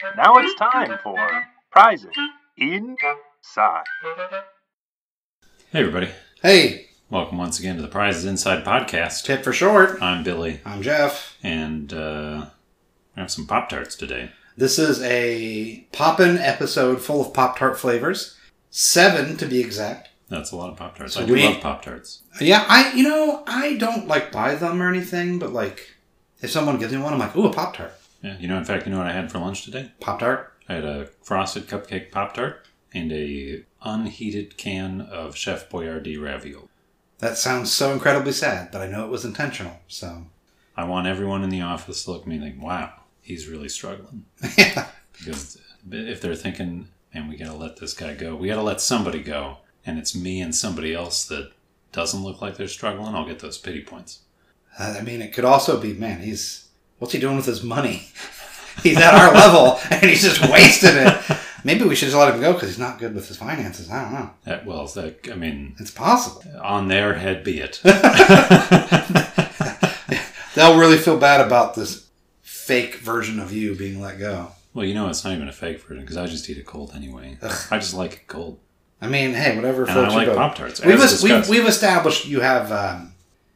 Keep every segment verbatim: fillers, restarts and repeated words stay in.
Now it's time for Prizes Inside. Hey, everybody. Hey. Welcome once again to the Prizes Inside podcast. Tip for short. I'm Billy. I'm Jeff. And uh, I have some Pop-Tarts today. This is a Poppin' episode full of Pop-Tart flavors. Seven, to be exact. That's a lot of Pop-Tarts. So I do we, love Pop-Tarts. Yeah, I, you know, I don't, like, buy them or anything, but, like, if someone gives me one, I'm like, ooh, a Pop-Tart. Yeah, you know, in fact, you know what I had for lunch today? Pop-Tart? I had a frosted cupcake Pop-Tart and a unheated can of Chef Boyardee ravioli. That sounds so incredibly sad, but I know it was intentional, so. I want everyone in the office to look at me and think, wow, he's really struggling. Yeah. Because if they're thinking, man, we gotta let this guy go. We gotta let somebody go. And it's me and somebody else that doesn't look like they're struggling, I'll get those pity points. Uh, I mean, it could also be, man, he's, what's he doing with his money? He's at our level, and he's just wasting it. Maybe we should just let him go because he's not good with his finances. I don't know. That, well, that, I mean... It's possible. On their head be it. They'll really feel bad about this fake version of you being let go. Well, you know, it's not even a fake version because I just eat it cold anyway. Ugh. I just like it cold. I mean, hey, whatever and floats I like your boat. Pop-Tarts. We've, we've, we've established you have um,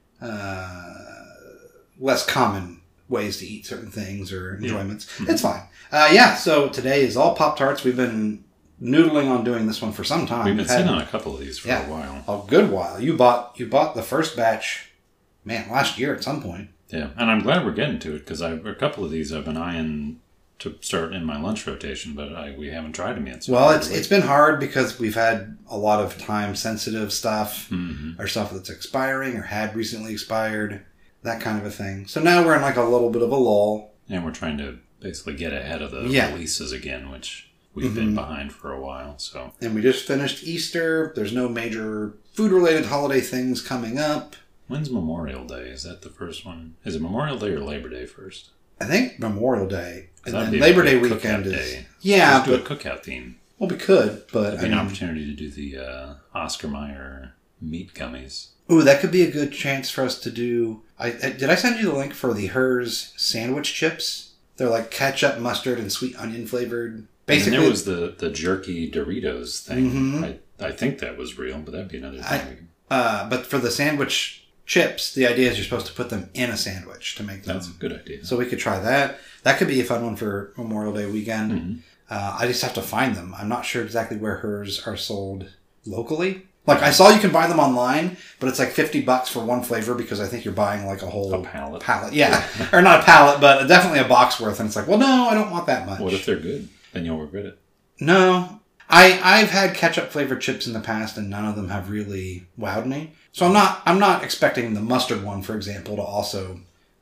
uh, less common ways to eat certain things or enjoyments. Yeah. Mm-hmm. It's fine. Uh, yeah, so today is all Pop-Tarts. We've been noodling on doing this one for some time. We've been sitting on a couple of these for yeah, a while. A good while. You bought you bought the first batch, man, last year at some point. Yeah, and I'm glad we're getting to it because a couple of these I've been eyeing to start in my lunch rotation, but I, we haven't tried them yet. So well, it's it's been hard because we've had a lot of time-sensitive stuff, mm-hmm. or stuff that's expiring or had recently expired, that kind of a thing. So now we're in like a little bit of a lull. And we're trying to basically get ahead of the yeah. releases again, which we've mm-hmm. been behind for a while. So, and we just finished Easter. There's no major food-related holiday things coming up. When's Memorial Day? Is that the first one? Is it Memorial Day or Labor Day first? I think Memorial Day. And then be Labor like Day weekend is... Day. Yeah, Let's but... do a cookout theme. Well, we could, but... It'd be I an mean, opportunity to do the uh, Oscar Mayer meat gummies. Ooh, that could be a good chance for us to do... I, I Did I send you the link for the Hers sandwich chips? They're like ketchup, mustard, and sweet onion flavored. Basically, and there was the, the jerky Doritos thing. Mm-hmm. I, I think that was real, but that'd be another thing. I, uh, but for the sandwich chips, the idea is you're supposed to put them in a sandwich to make them. That's a good idea. So we could try that. That could be a fun one for Memorial Day weekend. Mm-hmm. Uh, I just have to find them. I'm not sure exactly where Hers are sold locally. Like, I saw you can buy them online, but it's like fifty bucks for one flavor because I think you're buying like a whole... A pallet. Pallet, yeah. Or not a pallet, but definitely a box worth. And it's like, well, no, I don't want that much. What if they're good? Then you'll regret it. No. I, I've had ketchup-flavored chips in the past, and none of them have really wowed me. So I'm not I'm not expecting the mustard one, for example, to also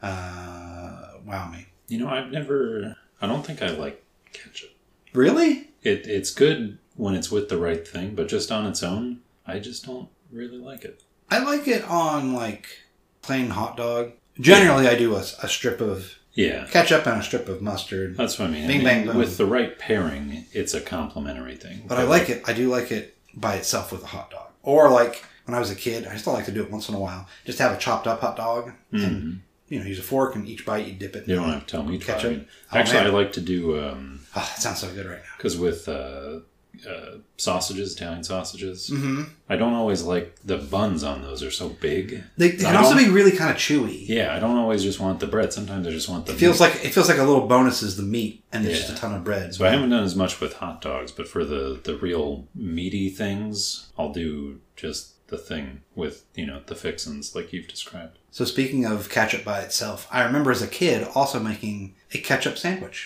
uh, wow me. You know, I've never... I don't think I like ketchup. Really? It It's good when it's with the right thing, but just on its own... I just don't really like it. I like it on, like, plain hot dog. Generally, yeah. I do a, a strip of yeah. ketchup and a strip of mustard. That's what I mean. Bing, I mean, bang, boom. With the right pairing, it's a complimentary thing. But, but I like it. I do like it by itself with a hot dog. Or, like, when I was a kid, I still like to do it once in a while. Just have a chopped up hot dog mm-hmm. and, you know, use a fork and each bite you dip it. You don't have to tell me ketchup. Oh, Actually, man. I like to do... Um, oh, that sounds so good right now. Because with... Uh, Uh, sausages, Italian sausages. Mm-hmm. I don't always like the buns on those are so big. They, they can also be really kind of chewy. Yeah, I don't always just want the bread. Sometimes I just want the it feels meat. like it feels like a little bonus is the meat and there's yeah. just a ton of bread. So I haven't done as much with hot dogs, but for the, the real meaty things, I'll do just the thing with, you know, the fixins like you've described. So speaking of ketchup by itself, I remember as a kid also making a ketchup sandwich.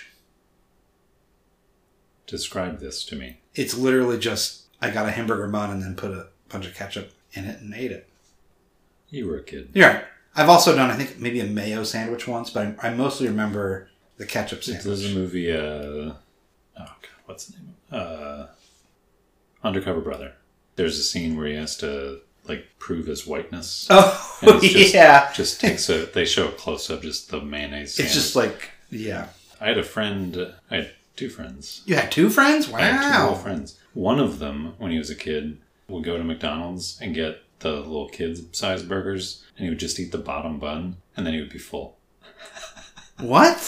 Describe this to me. It's literally just, I got a hamburger bun and then put a bunch of ketchup in it and ate it. You were a kid. You're right. I've also done, I think, maybe a mayo sandwich once, but I, I mostly remember the ketchup sandwich. There's a movie, uh, oh God, what's the name? Uh, Undercover Brother. There's a scene where he has to, like, prove his whiteness. Oh, and it's just, yeah. Just takes a, they show a close-up, just the mayonnaise sandwich. It's just like, yeah. I had a friend, I had two friends. You had two friends? Wow. I had two little friends. One of them, when he was a kid, would go to McDonald's and get the little kids-sized burgers, and he would just eat the bottom bun, and then he would be full. What?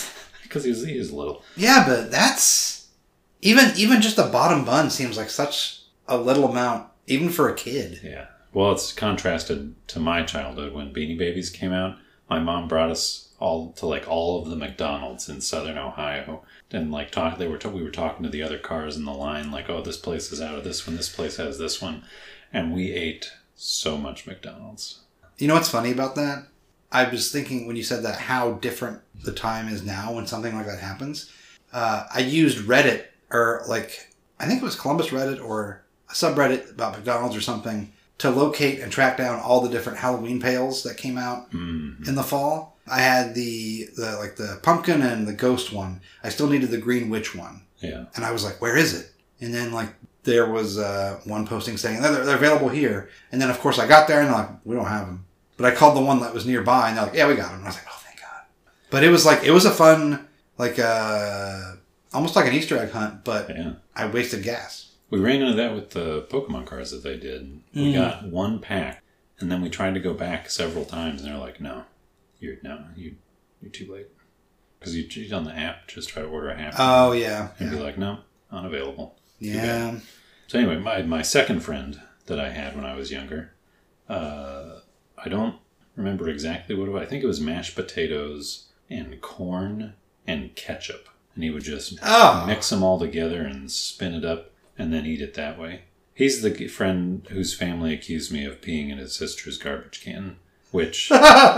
Because he was, he was little. Yeah, but that's even even just a bottom bun seems like such a little amount, even for a kid. Yeah. Well, it's contrasted to my childhood when Beanie Babies came out. My mom brought us all to like all of the McDonald's in Southern Ohio, and like talk. They were t- we were talking to the other cars in the line, like, oh, this place is out of this one. This place has this one, and we ate so much McDonald's. You know what's funny about that? I was thinking when you said that how different the time is now when something like that happens. Uh, I used Reddit, or like, I think it was Columbus Reddit or a subreddit about McDonald's or something, to locate and track down all the different Halloween pails that came out mm-hmm. in the fall. I had the, the like the pumpkin and the ghost one. I still needed the green witch one. Yeah. And I was like, where is it? And then like there was uh, one posting saying, they're, they're available here. And then of course I got there and they're like, we don't have them. But I called the one that was nearby, and they're like, yeah, we got him. And I was like, oh, thank God. But it was like, it was a fun, like, uh, almost like an Easter egg hunt, but yeah. I wasted gas. We ran into that with the Pokemon cards that they did. We mm. got one pack, and then we tried to go back several times, and they're like, no, you're no, you, you're too late. Because you, you on the app, just try to order a half. Oh, yeah. And yeah. be like, no, unavailable. Yeah. So anyway, my, my second friend that I had when I was younger, uh... I don't remember exactly what it was. I think it was mashed potatoes and corn and ketchup. And he would just oh. mix them all together and spin it up and then eat it that way. He's the friend whose family accused me of peeing in his sister's garbage can, which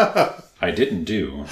I didn't do.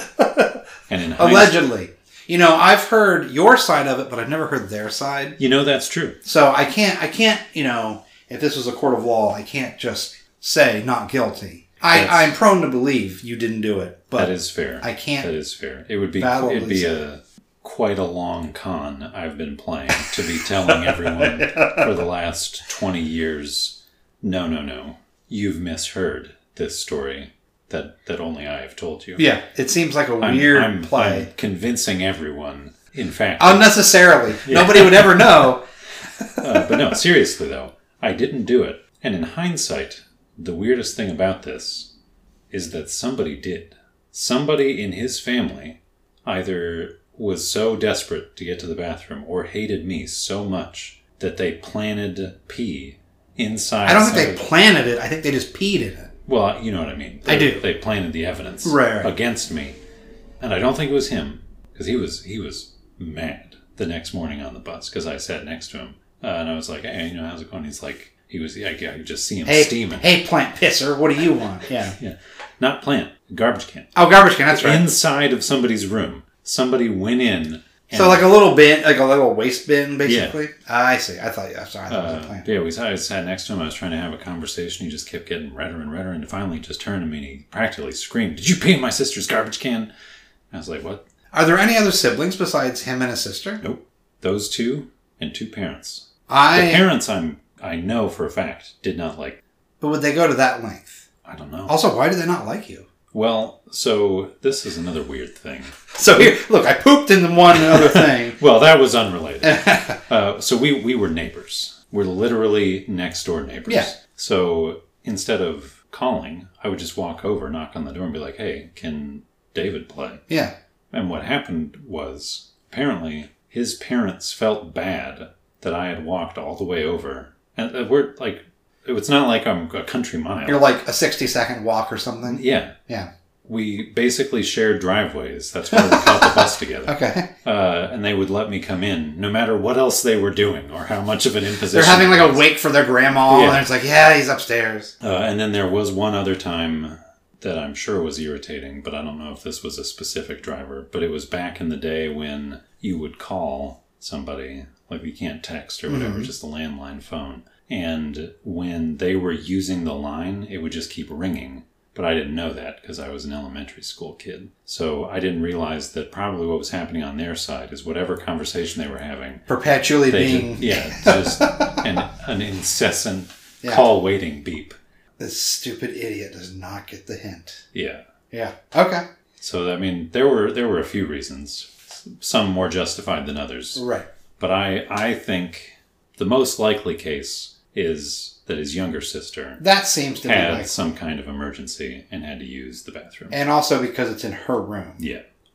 And in allegedly. You know, I've heard your side of it, but I've never heard their side. You know, that's true. So I can't, I can't, you know, if this was a court of law, I can't just say not guilty. I, I'm prone to believe you didn't do it, but that is fair. I can't. That is fair. It would be it'd be a quite a long con I've been playing to be telling everyone for the last twenty years. No, no, no. You've misheard this story that that only I have told you. Yeah, it seems like a weird I'm, I'm, play. I'm convincing everyone. In fact, unnecessarily. Yeah. Nobody would ever know. uh, but no, seriously though, I didn't do it, and in hindsight. The weirdest thing about this is that somebody did. Somebody in his family either was so desperate to get to the bathroom or hated me so much that they planted pee inside. I don't think they planted it. I think they just peed in it. Well, you know what I mean. They, I do. They planted the evidence right, right. against me. And I don't think it was him because he was, he was mad the next morning on the bus because I sat next to him. Uh, and I was like, hey, you know, how's it going? He's like, He was, yeah, I could just see him hey, steaming. Hey, plant pisser, what do you want? Yeah. yeah. Not plant, garbage can. Oh, garbage can, that's right. Inside of somebody's room. Somebody went in. And so like a little bin, like a little waste bin, basically? Yeah. Ah, I see. I thought, yeah, sorry, I thought uh, it was a plant. Yeah, we I sat next to him. I was trying to have a conversation. He just kept getting redder and redder. And finally he just turned to me and he practically screamed, did you pee in my sister's garbage can? And I was like, what? Are there any other siblings besides him and his sister? Nope. Those two and two parents. I... The parents I'm... I know for a fact did not like. But would they go to that length? I don't know. Also, why do they not like you? Well, so this is another weird thing. So here, look, I pooped in the one other thing. Well, that was unrelated. uh, so we, we were neighbors. We're literally next door neighbors. Yeah. So instead of calling, I would just walk over, knock on the door and be like, hey, can David play? Yeah. And what happened was apparently his parents felt bad that I had walked all the way over. And we're like, it's not like I'm a country mile. You're like a sixty second walk or something? Yeah. Yeah. We basically shared driveways. That's why we caught the bus together. Okay. Uh, and they would let me come in no matter what else they were doing or how much of an imposition. They're having like a wake for their grandma yeah. and it's like, yeah, he's upstairs. Uh, and then there was one other time that I'm sure was irritating, but I don't know if this was a specific driver. But it was back in the day when you would call somebody... Like, we can't text or whatever, mm-hmm. just a landline phone. And when they were using the line, it would just keep ringing. But I didn't know that because I was an elementary school kid. So I didn't realize that probably what was happening on their side is whatever conversation they were having. Perpetually being... Just, yeah, just an, an incessant yeah. call waiting beep. This stupid idiot does not get the hint. Yeah. Yeah. Okay. So, I mean, there were there were a few reasons. Some more justified than others. Right. But I, I think the most likely case is that his younger sister that seems to had be likely. some kind of emergency and had to use the bathroom. And also because it's in her room. Yeah.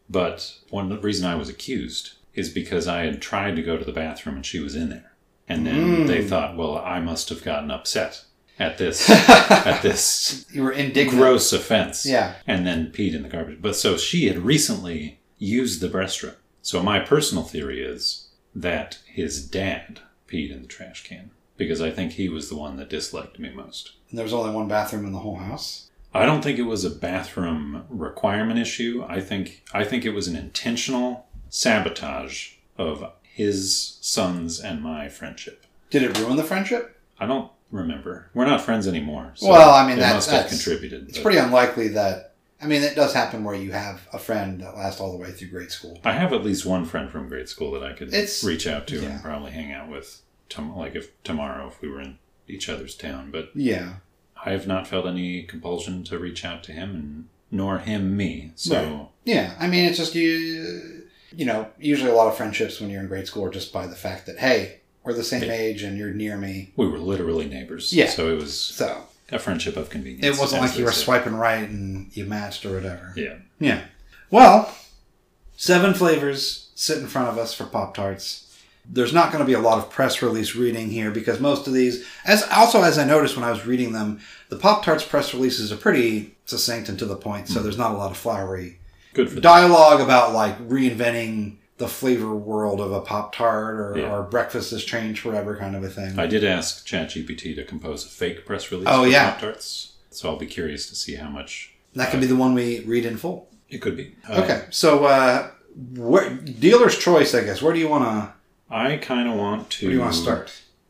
But one reason I was accused is because I had tried to go to the bathroom and she was in there. And then Mm. they thought, well, I must have gotten upset at this at this You were indignant. gross offense. Yeah. And then peed in the garbage. But so she had recently used the restroom. So my personal theory is that his dad peed in the trash can. Because I think he was the one that disliked me most. And there was only one bathroom in the whole house? I don't think it was a bathroom requirement issue. I think I think it was an intentional sabotage of his son's and my friendship. Did it ruin the friendship? I don't remember. We're not friends anymore. So Well, I mean, it that- must have that's- contributed. It's but pretty unlikely that... I mean, it does happen where you have a friend that lasts all the way through grade school. I have at least one friend from grade school that I could It's- reach out to yeah. and probably hang out with, tom- like if tomorrow if we were in each other's town. But Yeah. I have not felt any compulsion to reach out to him, and nor him me. So Right. Yeah, I mean, it's just you... You know, usually a lot of friendships when you're in grade school are just by the fact that, hey, we're the same Yeah. age and you're near me. we were literally neighbors. Yeah. So it was So, a friendship of convenience. it wasn't as like you they were say. swiping right and you matched or whatever. Yeah. Yeah. Well, seven flavors sit in front of us for Pop-Tarts. There's not going to be a lot of press release reading here because most of these, as also as I noticed when I was reading them, the Pop-Tarts press releases are pretty succinct and to the point, so there's not a lot of flowery Good for them. dialogue about like reinventing the flavor world of a Pop-Tart or, Yeah. or breakfast has changed forever kind of a thing. I did ask ChatGPT to compose a fake press release Oh, for yeah. Pop-Tarts, so I'll be curious to see how much that could be the one we read in full. it could be. Uh, Okay, so uh, where, dealer's choice, I guess. Where do you want to? I kind of want to... Where do you want to start?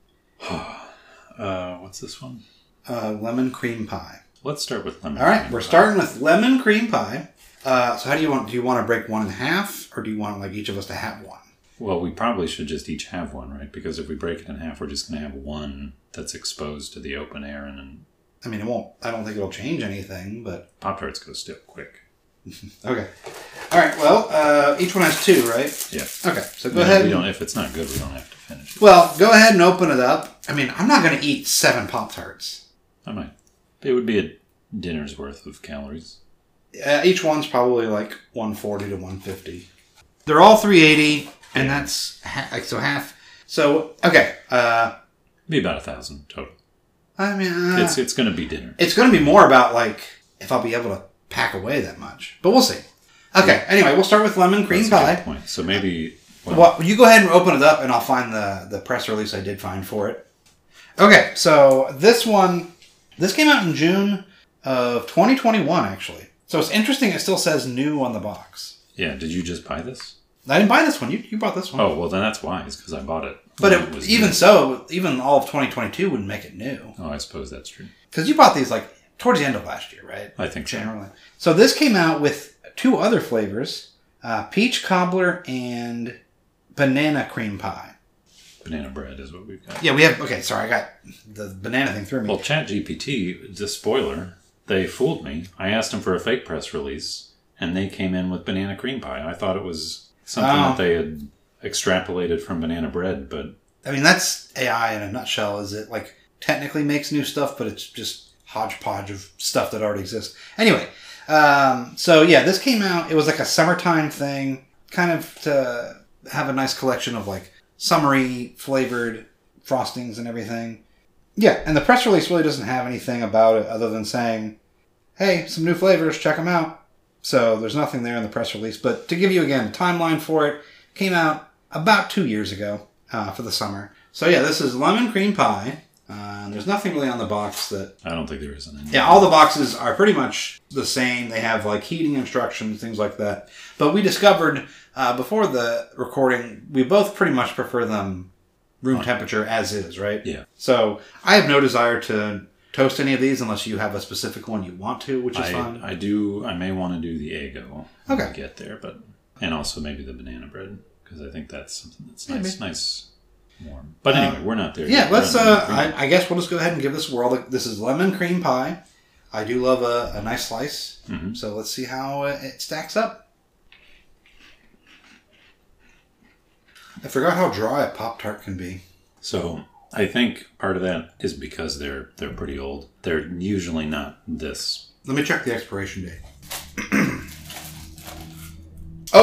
Uh, what's this one? Uh, lemon cream pie. Let's start with lemon. All right, cream we're pie. starting with lemon cream pie. Uh, so how do you want? Do you want to break one in half, or do you want like each of us to have one? Well, we probably should just each have one, right? Because if we break it in half, we're just going to have one that's exposed to the open air, and then I mean, it won't. I don't think it'll change anything, but Pop-Tarts go still quick. okay. All right. Well, uh, each one has two, right? Yeah. Okay. So go No, ahead. We and- don't, if it's not good, we don't have to finish it. well, go ahead and open it up. I mean, I'm not going to eat seven Pop Tarts. I might. It would be a dinner's worth of calories. Uh, each one's probably like one forty to one fifty. They're all three eighty, and that's ha- like so half. So okay. Uh, Be about a thousand total. I mean, uh, It's it's going to be dinner. it's going to be more about like if I'll be able to pack away that much, but we'll see. Okay. Anyway, we'll start with lemon cream That's a good pie. point. So maybe. Well, Well, you go ahead and open it up, and I'll find the the press release I did find for it. Okay, so this one, this came out in June of twenty twenty-one, actually. So it's interesting. It still says new on the box. yeah. Did you just buy this? I didn't buy this one. You you bought this one. Oh well, then that's wise because I bought it. but when it, was even new. so, even all of twenty twenty-two wouldn't make it new Oh, I suppose that's true. because you bought these like towards the end of last year, right? I think so. Generally. So this came out with two other flavors: uh, peach cobbler and banana cream pie. Banana bread is what we've got. Yeah, we have. Okay, sorry, I got the banana thing through me. Well, ChatGPT, just spoiler, they fooled me. I asked them for a fake press release, and they came in with banana cream pie. I thought it was something Oh. that they had extrapolated from banana bread, but I mean, that's A I in a nutshell. Is it like technically makes new stuff, but it's just hodgepodge of stuff that already exists. Anyway, um, so yeah, this came out. It was like a summertime thing, kind of to have a nice collection of like summery flavored frostings and everything. Yeah, and the press release really doesn't have anything about it other than saying, "Hey, some new flavors, check them out." So there's nothing there in the press release. But to give you again a timeline for it, came out about two years ago uh, for the summer. So yeah, this is lemon cream pie. Uh, and there's nothing really on the box that... I don't think there is any. Yeah, all the boxes are pretty much the same. They have like heating instructions, things like that. But we discovered uh, before the recording, we both pretty much prefer them room temperature as is, right? Yeah. So I have no desire to toast any of these unless you have a specific one you want to, which is I, fine. I do. I may want to do the Eggo when Okay. we get there, but and also maybe the banana bread because I think that's something that's Maybe. nice, nice, warm. But anyway, Uh, we're not there. Yeah, yet. We're let's. on Uh, the cream. I, I guess we'll just go ahead and give this a whirl. This is lemon cream pie. I do love a, a nice slice, Mhm. so let's see how uh, it stacks up. I forgot how dry a Pop-Tart can be. So I think part of that is because they're they're pretty old. They're usually not this. Let me check the expiration date.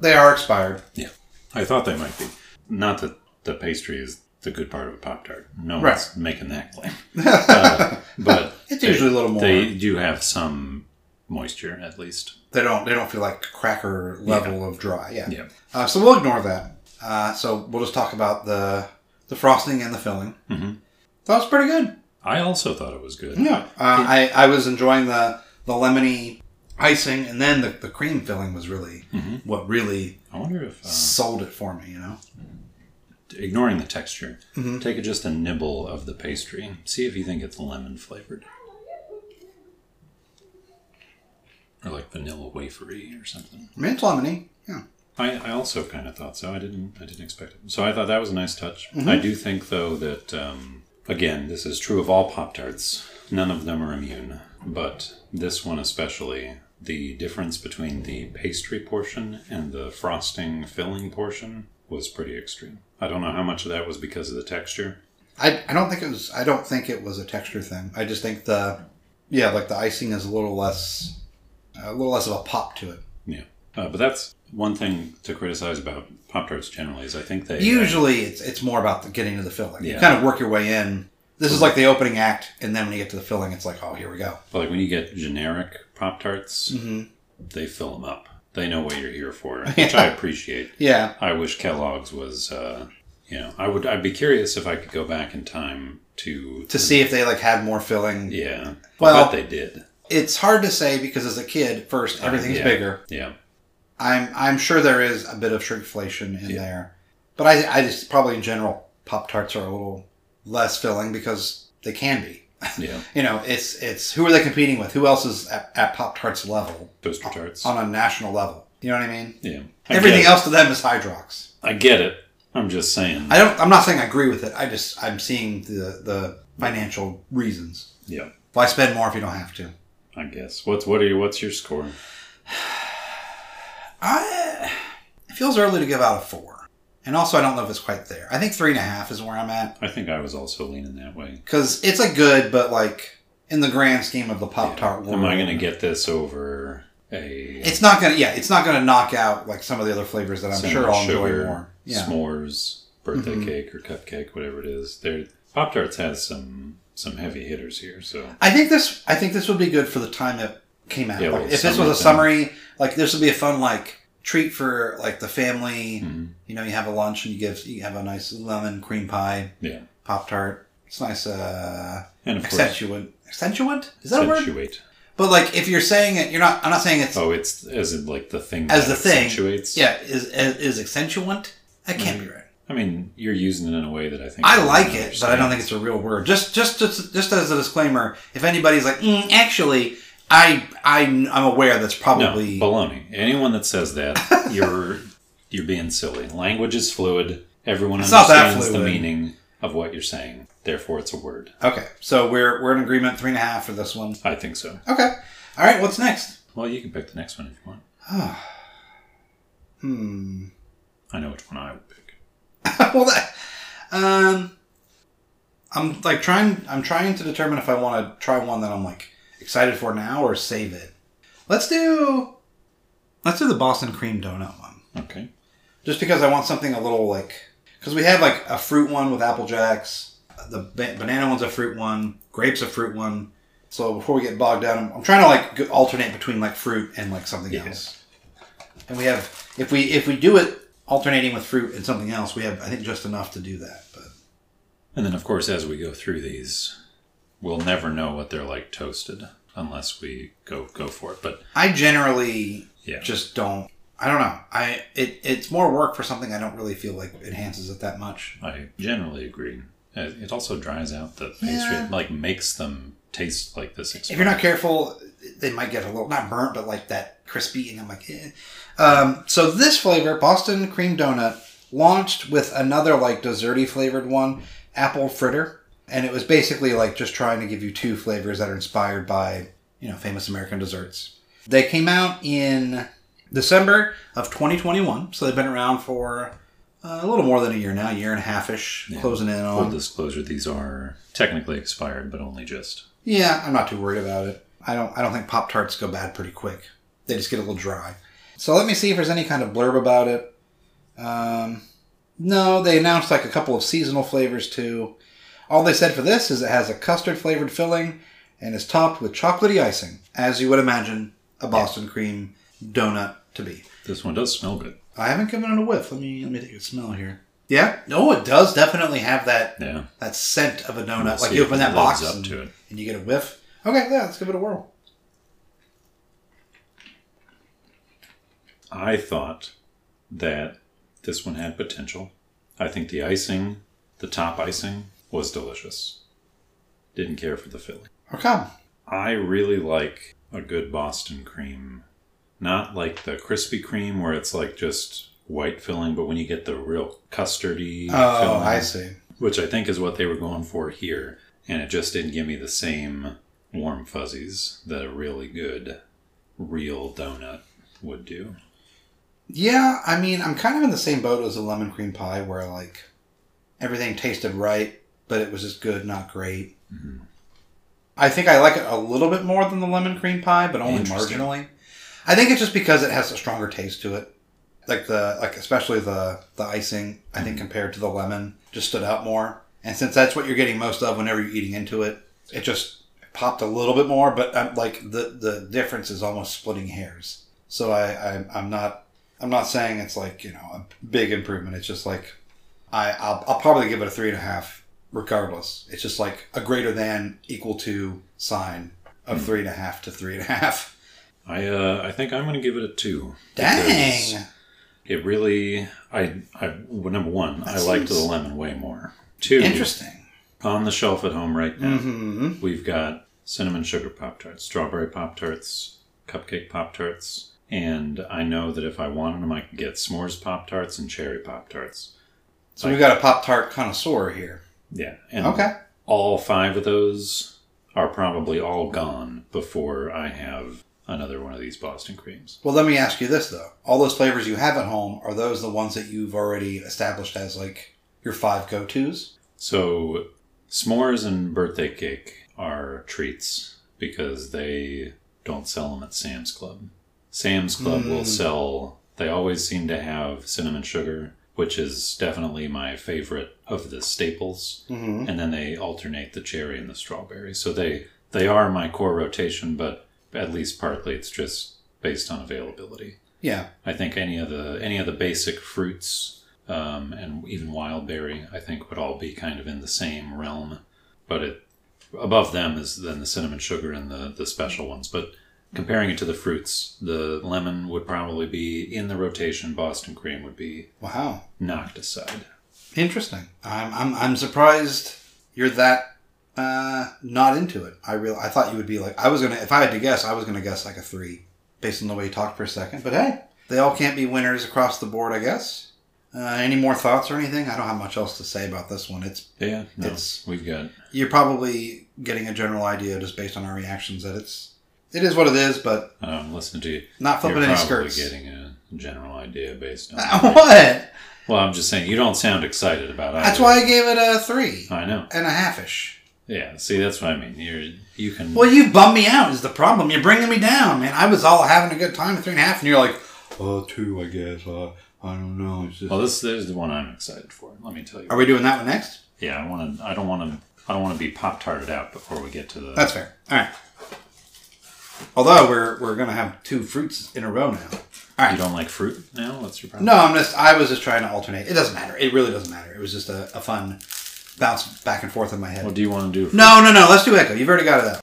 They are expired. Yeah. I thought they might be. Not that the pastry is the good part of a Pop-Tart. No Right. one's making that claim. uh, but It's they, usually a little more. They do have some moisture, at least. They don't. They don't feel like cracker level Yeah. of dry. Yeah. Yeah. Uh, so we'll ignore that. Uh, so we'll just talk about the the frosting and the filling. Mm-hmm. That was pretty good. I also thought it was good. Yeah. Uh, I I was enjoying the the lemony icing, and then the, the cream filling was really Mm-hmm. what really I wonder if, uh, sold it for me. You know. ignoring the texture, Mm-hmm. take just a nibble of the pastry. See if you think it's lemon flavored. Or like vanilla wafery or something. I mean, it's lemony. Yeah. I, I also kind of thought so. I didn't I didn't expect it. So I thought that was a nice touch. Mm-hmm. I do think though that um, again, this is true of all Pop-Tarts. None of them are immune, but this one especially, the difference between the pastry portion and the frosting filling portion was pretty extreme. I don't know how much of that was because of the texture. I, I don't think it was. I don't think it was a texture thing. I just think the, yeah, like the icing is a little less, a little less of a pop to it. Yeah, uh, but that's one thing to criticize about Pop-Tarts generally is I think they Usually, it's it's more about the getting to the filling. You Yeah. kind of work your way in. This is like the opening act, and then when you get to the filling, it's like, oh, here we go. But like when you get generic Pop-Tarts, Mm-hmm. they fill them up. They know what you're here for, which I appreciate. Yeah. I wish Kellogg's was, uh, you know, I would. I'd be curious if I could go back in time to To see if they like had more filling. Yeah, Well- I bet they did. It's hard to say because as a kid, first everything's yeah. bigger. Yeah, I'm I'm sure there is a bit of shrinkflation in Yeah. there, but I I just probably in general Pop Tarts are a little less filling because they can be. yeah. You know, it's it's who are they competing with? Who else is at, at Pop Tarts level Toaster tarts. on a national level? You know what I mean? Yeah, I Everything get it. else to them is Hydrox. I get it. I'm just saying. I don't. I'm not saying I agree with it. I just I'm seeing the the financial reasons. Yeah, Why spend more if you don't have to? I guess. What's what are you? What's your score? I it feels early to give out a four, and also I don't know if it's quite there. I think three and a half is where I'm at I think I was also leaning that way. because it's like good, but like in the grand scheme of the Pop Tart world, Am I going to get this over a It's not gonna. Yeah, it's not gonna knock out like some of the other flavors that I'm cinnamon sure I'll enjoy sugar, more. Yeah. s'mores, birthday Mhm. cake or cupcake, whatever it is? They're, Pop-Tarts has some some heavy hitters here, so I think this. I think this would be good for the time it came out. Yeah, Like, well, if this was summer a thing. summery, like this would be a fun like treat for like the family. Mhm. You know, you have a lunch and you give you have a nice lemon cream pie yeah. Pop Tart. It's nice. Uh, And of course, accentuant. Accentuant? Is that a word? accentuate. But like, if you're saying it, you're not. I'm not saying it's Oh, it's as in like the thing as that the thing. accentuates. Yeah, is is, is accentuant? That can't be right. I mean, you're using it in a way that I think I everyone like it, but I don't understands. think it's a real word. Just, just, just, just as a disclaimer, if anybody's like, mm, actually, I, I, I'm aware that's probably No, baloney. Anyone that says that, you're you're being silly. Language is fluid. Everyone It's not that understands the fluid. meaning of what you're saying. Therefore, it's a word. okay. So we're we're in agreement, three and a half for this one. I think so. Okay. All right. What's next? Well, you can pick the next one if you want. Hmm. I know which one I would pick. well, that, um, I'm like trying. I'm trying to determine if I want to try one that I'm like excited for now or save it. Let's do. Let's do the Boston cream donut one. Okay. Just because I want something a little like, because we have like a fruit one with Apple Jacks, the ba- banana one's a fruit one, grapes a fruit one. So before we get bogged down, I'm, I'm trying to like go- alternate between like fruit and like something Yeah. else. And we have, if we if we do it alternating with fruit and something else, we have I think just enough to do that. But And then, of course, as we go through these, we'll never know what they're like toasted unless we go go for it. But I generally yeah, just don't. I don't know. I it it's more work for something I don't really feel like enhances it that much. I generally agree. Uh, It also dries out the pastry. Yeah. It like makes them taste like this. If you're not careful, they might get a little, not burnt, but like that crispy, and I'm like, eh. Um, so this flavor, Boston Cream Donut, launched with another like desserty flavored one, Apple Fritter. And it was basically like just trying to give you two flavors that are inspired by, you know, famous American desserts. They came out in December of twenty twenty-one, so they've been around for uh, a little more than a year now, a year and a half-ish, Yeah. closing in Full on. disclosure, these are technically expired, but only just. Yeah, I'm not too worried about it. I don't I don't think Pop Tarts go bad pretty quick. They just get a little dry. So let me see if there's any kind of blurb about it. Um, no, they announced like a couple of seasonal flavors too. All they said for this is it has a custard-flavored filling and is topped with chocolatey icing, as you would imagine a Boston cream donut to be. This one does smell good. I haven't given it a whiff. Let me let me take a smell here. Yeah, no, it does definitely have that Yeah. that scent of a donut. We'll like see you if open it that lives box up and, to it. and you get a whiff. Okay, yeah, let's give it a whirl. I thought that this one had potential. I think the icing, the top icing, was delicious. Didn't care for the filling. Okay. I really like a good Boston cream. Not like the Krispy Kreme where it's like just white filling, but when you get the real custardy Oh, filling. I see. Which I think is what they were going for here. And it just didn't give me the same warm fuzzies that a really good real donut would do. Yeah, I mean, I'm kind of in the same boat as a lemon cream pie where, like, everything tasted right, but it was just good, not great. Mm-hmm. I think I like it a little bit more than the lemon cream pie, but only marginally. I think it's just because it has a stronger taste to it. Like, the like especially the, the icing, I think, Mm-hmm. compared to the lemon, just stood out more. And since that's what you're getting most of whenever you're eating into it, it just popped a little bit more, but, um, like, the, the difference is almost splitting hairs. So I, I I'm not... I'm not saying it's like, you know, a big improvement. It's just like, I, I'll, I'll probably give it a three and a half regardless. It's just like a greater than equal to sign of mm. three and a half to three and a half. I uh, I think I'm going to give it a two. Dang! It really, I, I well, number one, that I seems... liked the lemon way more. Two, interesting. On the shelf at home right now, mm-hmm. we've got cinnamon sugar Pop-Tarts, strawberry Pop-Tarts, cupcake Pop-Tarts. And I know that if I wanted them, I could get s'mores Pop-Tarts and cherry Pop-Tarts. So we've got a Pop-Tart connoisseur here. Yeah. And okay. all five of those are probably all gone before I have another one of these Boston creams. Well, let me ask you this, though. All those flavors you have at home, are those the ones that you've already established as, like, your five go-tos? So s'mores and birthday cake are treats because they don't sell them at Sam's Club. Sam's Club mm. will sell, they always seem to have cinnamon sugar, which is definitely my favorite of the staples. Mm-hmm. And then they alternate the cherry and the strawberry. So they, they are my core rotation, but at least partly it's just based on availability. Yeah. I think any of the any of the basic fruits um, and even wild berry, I think would all be kind of in the same realm. But it above them is then the cinnamon sugar and the, the special ones. But comparing it to the fruits, the lemon would probably be in the rotation. Boston cream would be wow knocked aside. Interesting. I'm I'm I'm surprised you're that uh, not into it. I real I thought you would be like I was gonna if I had to guess I was gonna guess like a three based on the way you talked for a second. But hey, they all can't be winners across the board, I guess. Uh, any more thoughts or anything? I don't have much else to say about this one. It's yeah, no, it's we've got. You're probably getting a general idea just based on our reactions that it's. It is what it is, but Um, listen to you. Not flipping You're any probably skirts. getting a general idea based on Uh, what? Well, I'm just saying you don't sound excited about it. That's why I gave it a three I know. and a half-ish. Yeah, see, that's what I mean. You're you can. Well, you bummed me out is the problem. You're bringing me down, man. I was all having a good time at three and a half, and you're like, oh, two, I guess. Uh, I don't know. It's just... Well, this is the one I'm excited for. Let me tell you. Are we doing that one next? Yeah, I want to. I don't want to. I don't want to be pop-tarted out before we get to the. That's fair. All right. Although we're we're gonna have two fruits in a row now. All right. You don't like fruit now? What's your problem? No, I'm just. I was just trying to alternate. It doesn't matter. It really doesn't matter. It was just a, a fun bounce back and forth in my head. What do you want to do? No, no, no. Let's do Echo. You've already got it out.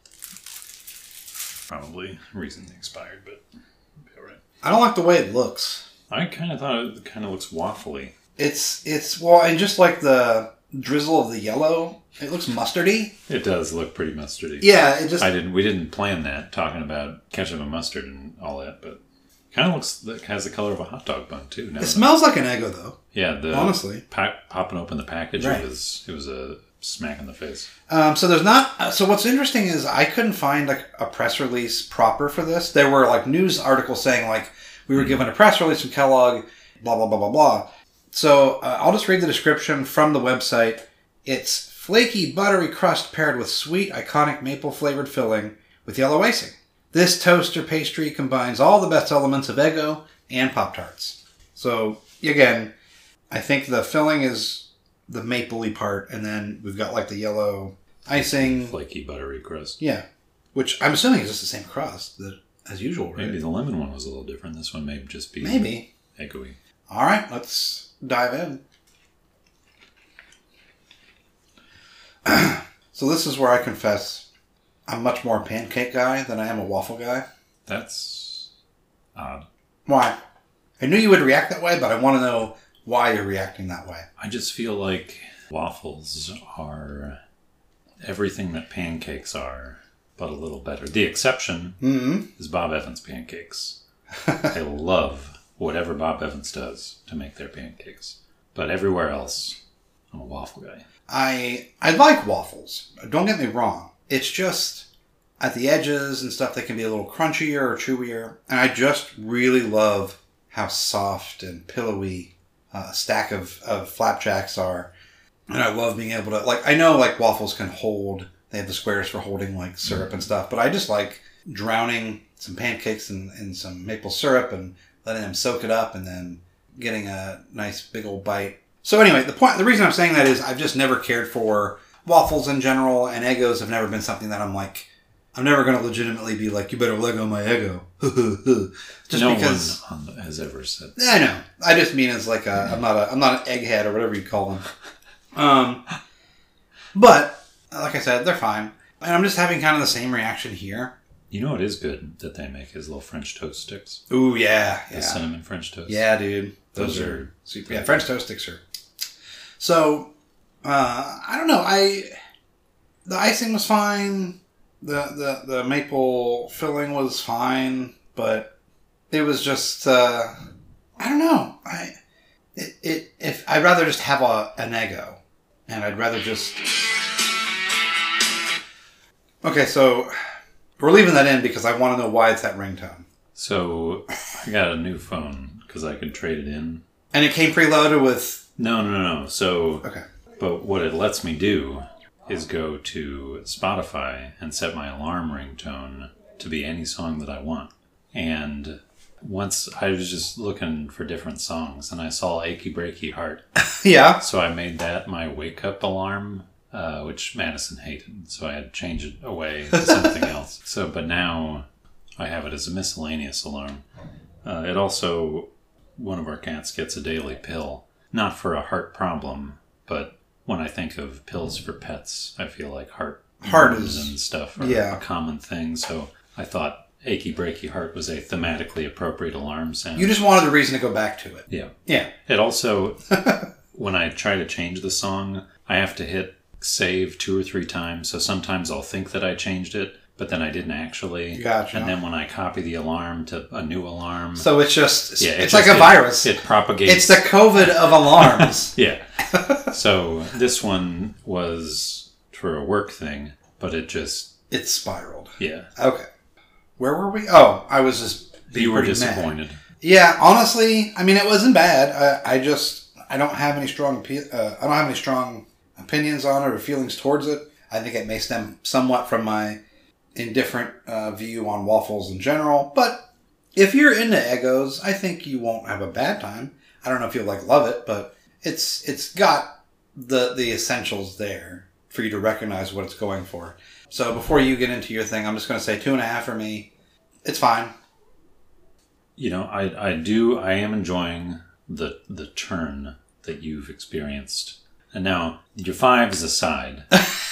Probably recently expired, but all right. I don't like the way it looks. I kind of thought it kind of looks waffly. It's it's well, and just like the drizzle of the yellow, it looks mustardy. It does look pretty mustardy. Yeah, it just. I didn't. We didn't plan that, talking about ketchup and mustard and all that, but kind of looks it has the color of a hot dog bun too. It smells like an Eggo though. Yeah, the honestly, pack, popping open the package, right. it was it was a smack in the face. Um, so there's not. So what's interesting is I couldn't find like a press release proper for this. There were like news articles saying like we were mm-hmm. given a press release from Kellogg, blah blah blah blah blah. So uh, I'll just read the description from the website. It's flaky, buttery crust paired with sweet, iconic maple-flavored filling with yellow icing. This toaster pastry combines all the best elements of Eggo and Pop-Tarts. So, again, I think the filling is the mapley part, and then we've got like the yellow icing. Flaky, buttery crust. Yeah. Which I'm assuming is just the same crust that, as usual, right? Maybe the lemon one was a little different. This one may just be Maybe. echoey. All right, let's dive in. So this is where I confess I'm much more a pancake guy than I am a waffle guy. That's odd. Why? I knew you would react that way, but I want to know why you're reacting that way. I just feel like waffles are everything that pancakes are, but a little better. The exception Mm-hmm. is Bob Evans pancakes. I love whatever Bob Evans does to make their pancakes. But everywhere else, I'm a waffle guy. I I like waffles. Don't get me wrong. It's just at the edges and stuff they can be a little crunchier or chewier. And I just really love how soft and pillowy uh, a stack of, of flapjacks are. And I love being able to, like, I know like waffles can hold, they have the squares for holding like syrup mm-hmm. and stuff, but I just like drowning some pancakes in, in some maple syrup and letting them soak it up and then getting a nice big old bite. So anyway, the point, the reason I'm saying that is I've just never cared for waffles in general, and Eggos have never been something that I'm like, I'm never going to legitimately be like, you better Lego my Eggo. Just no because one on the, has ever said that. I know. I just mean as like a, I'm not a, I'm not an egghead or whatever you call them. Um, but like I said, they're fine, and I'm just having kind of the same reaction here. You know what is good that they make is little French toast sticks. Ooh yeah, The yeah, cinnamon French toast. yeah, dude. Those, Those are are super. Yeah, French toast sticks are. So, uh, I don't know. I the icing was fine. The, the the maple filling was fine, but it was just uh, I don't know. I it, it if I'd rather just have a an Eggo, and I'd rather just okay. So we're leaving that in because I want to know why it's that ringtone. So I got a new phone because I could trade it in. And it came preloaded with No, no, no, no. So okay. But what it lets me do is go to Spotify and set my alarm ringtone to be any song that I want. And once I was just looking for different songs, and I saw Achy Breaky Heart. Yeah. So I made that my wake-up alarm, uh, which Madison hated. So I had to change it away to something else. So, but now I have it as a miscellaneous alarm. Uh, it also, one of our cats gets a daily pill. Not for a heart problem, but when I think of pills for pets, I feel like heart Heart worms is- and stuff are yeah. a common thing. So I thought Achy Breaky Heart was a thematically appropriate alarm sound. You just wanted a reason to go back to it. Yeah. Yeah. It also, when I try to change the song, I have to hit save two or three times. So sometimes I'll think that I changed it, but then I didn't actually. Gotcha. And then when I copy the alarm to a new alarm, So it's just, yeah, it it's just- like a it- virus. It propagates. It's the COVID of alarms. Yeah. So this one was for a work thing, but it just, It spiraled. yeah. Okay. Where were we? Oh, I was just being You were pretty mad. disappointed. Yeah, honestly, I mean, it wasn't bad. I, I just, I don't have any strong, opi- uh, I don't have any strong opinions on it or feelings towards it. I think it may stem somewhat from my indifferent uh, view on waffles in general. But if you're into Eggos, I think you won't have a bad time. I don't know if you'll like love it, but it's it's got the the essentials there for you to recognize what it's going for. So before you get into your thing, I'm just going to say two and a half for me. It's fine. You know, I I do, I am enjoying the the turn that you've experienced. And now, your fives aside,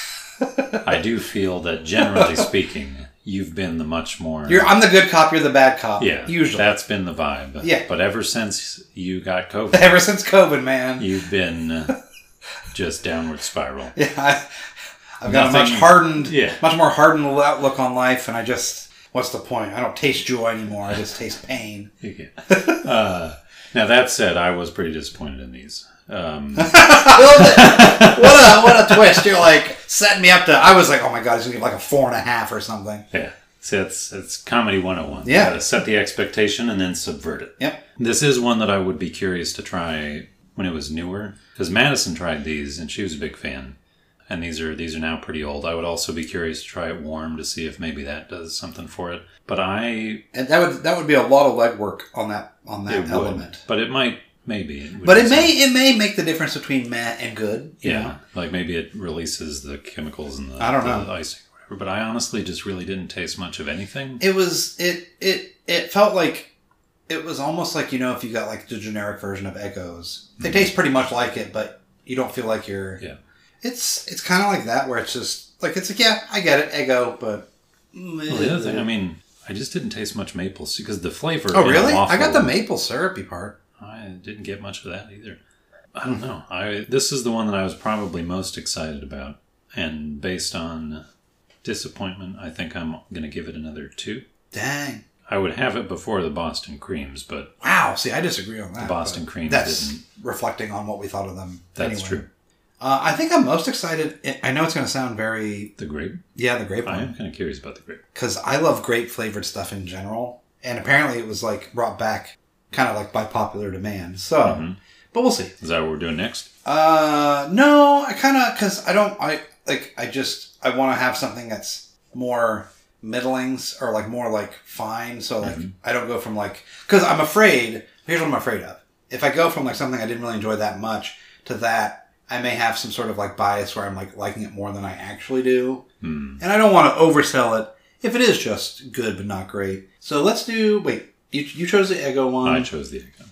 I do feel that generally speaking, you've been the much more... You're, I'm the good cop, you're the bad cop. Yeah, Usually. that's been the vibe. Yeah. But ever since you got COVID, Ever since COVID, man. you've been just downward spiral. Yeah, I, I've got Nothing- a much hardened, yeah. much more hardened outlook on life, and I just, what's the point? I don't taste joy anymore. I just taste pain. Yeah. Uh, now, that said, I was pretty disappointed in these. Um, what a what a twist! You're like setting me up to. I was like, oh my god, he's gonna give like a four and a half or something. yeah. See, it's, it's comedy one oh one. Yeah. You gotta set the expectation and then subvert it. Yep. This is one that I would be curious to try when it was newer. Because Madison tried these and she was a big fan. And these are these are now pretty old. I would also be curious to try it warm to see if maybe that does something for it. But I And that would that would be a lot of legwork on that on that it element. would, but it might maybe. It would But be it may something. it may make the difference between meh and good. you Yeah, know? like maybe it releases the chemicals in the, I don't the know. icing or whatever. But I honestly just really didn't taste much of anything. It was it it it felt like it was almost like, you know, if you got like the generic version of Eggos. They Mm-hmm. taste pretty much like it, but you don't feel like you're Yeah. It's it's kind of like that where it's just like it's like yeah, I get it, Eggo, but Well, the other thing, I mean, I just didn't taste much maple because the flavor. Oh in really? waffle, I got the maple syrupy part. I didn't get much of that either. I don't know. I this is the one that I was probably most excited about, and based on disappointment, I think I'm going to give it another two. Dang. I would have it before the Boston Creams, but Wow. See, I disagree on that. the Boston but Creams That's didn't. reflecting on what we thought of them. That's anyway. true. Uh, I think I'm most excited. I know it's going to sound very The grape. yeah, the grape I one am kind of curious about the grape. because I love grape flavored stuff in general, and apparently it was like brought back kind of like by popular demand. So, Mhm. but we'll see. Is that what we're doing next? Uh, no, I kind of because I don't I like I just I want to have something that's more middlings or like more like fine. So like Mhm. I don't go from like because I'm afraid. Here's what I'm afraid of. If I go from like something I didn't really enjoy that much to that, I may have some sort of like bias where I'm like liking it more than I actually do, Hmm. and I don't want to oversell it if it is just good but not great. So let's do. Wait, you you chose the Eggo one. I chose the Eggo.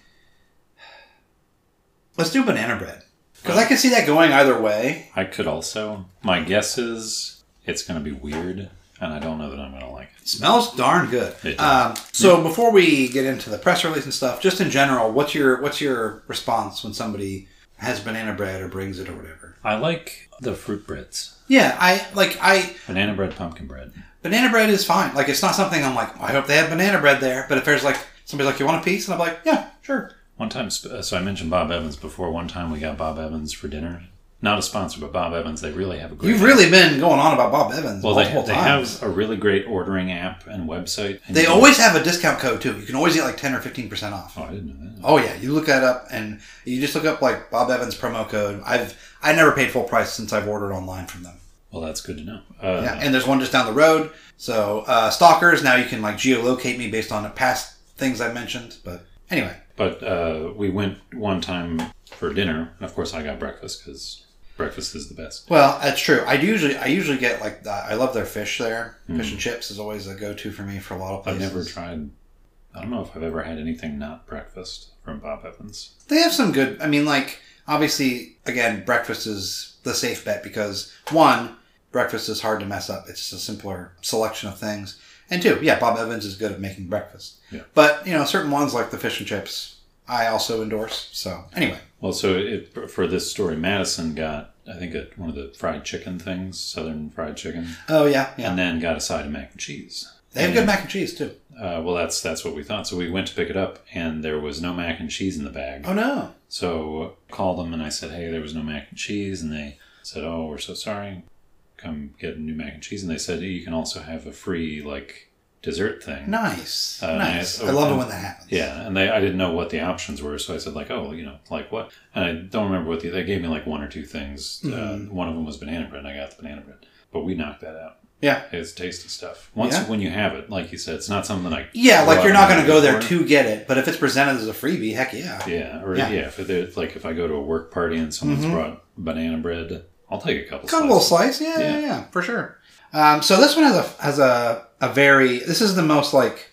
Let's do banana bread because I can see that going either way. I could also. My guess is it's going to be weird, and I don't know that I'm going to like it. Smells darn good. It does. Um, so before we get into the press release and stuff, just in general, what's your what's your response when somebody has banana bread or brings it or whatever? I like the fruit breads. Yeah, I like I Banana bread, pumpkin bread. banana bread is fine. Like it's not something I'm like I hope they have banana bread there. But if there's like somebody's like you want a piece and I'm like yeah sure. One time, sp- so I mentioned Bob Evans before. One time we got Bob Evans for dinner. Not a sponsor, but Bob Evans. They really have a great. You've really been going on about Bob Evans well. They multiple they times. have a really great ordering app and website. And They you- always have a discount code too. You can always get like ten or fifteen percent off. Oh, I didn't know that. Oh yeah, you look that up and you just look up like Bob Evans promo code. I've I never paid full price since I've ordered online from them. Well, that's good to know. Uh, Yeah, and there's one just down the road. So uh, stalkers, now you can like geolocate me based on the past things I mentioned. But anyway, But uh, we went one time for dinner, and of course I got breakfast because breakfast is the best. well that's true. I usually I usually get like the, I love their fish there. Mm. Fish and chips is always a go to for me for a lot of I've places. never tried. I don't know if I've ever had anything not breakfast from Bob Evans. They have some good. I mean, like obviously, again, breakfast is the safe bet because one, breakfast is hard to mess up. It's a simpler selection of things, and two, yeah, Bob Evans is good at making breakfast. Yeah. But you know, certain ones like the fish and chips, I also endorse. So anyway, Well, so it, for this story, Madison got, I think, a, one of the fried chicken things, Southern fried chicken, oh yeah, yeah, and then got a side of mac and cheese. they have And, good mac and cheese too. Uh, well, that's that's what we thought. So we went to pick it up, and there was no mac and cheese in the bag. Oh no, So called them, and I said, "Hey, there was no mac and cheese," and they said, "Oh, we're so sorry. Come get a new mac and cheese." And they said, "You can also have a free like dessert thing." nice, Uh, nice. nice. I love it And- when that happens. Yeah, and they I didn't know what the options were, so I said like, "Oh, you know, like what?" And I don't remember what the, they gave me like one or two things. Mhm. Uh, one of them was banana bread, and I got the banana bread, but we knocked that out. Yeah. It's tasty stuff. Once Yeah. when you have it, like you said, it's not something I Yeah, go like out you're and not going to go there for. to get it, but if it's presented as a freebie, heck yeah. Yeah, or Yeah. yeah, if it, like if I go to a work party and someone's Mhm. brought banana bread, I'll take a couple. Got a little slices. slice, yeah, yeah, Yeah. yeah, for sure. Um, so this one has a has a a very. This is the most like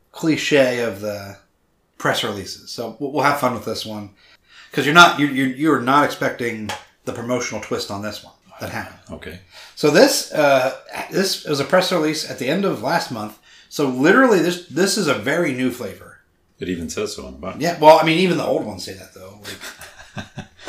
cliche of the press releases. So we'll we'll have fun with this one because you're not you you you're not expecting the promotional twist on this one that happened. Okay. So this uh, this was a press release at the end of last month. So literally, this this is a very new flavor. It even says so on the bottom. Yeah, well, I mean, even the old ones say that though. Like,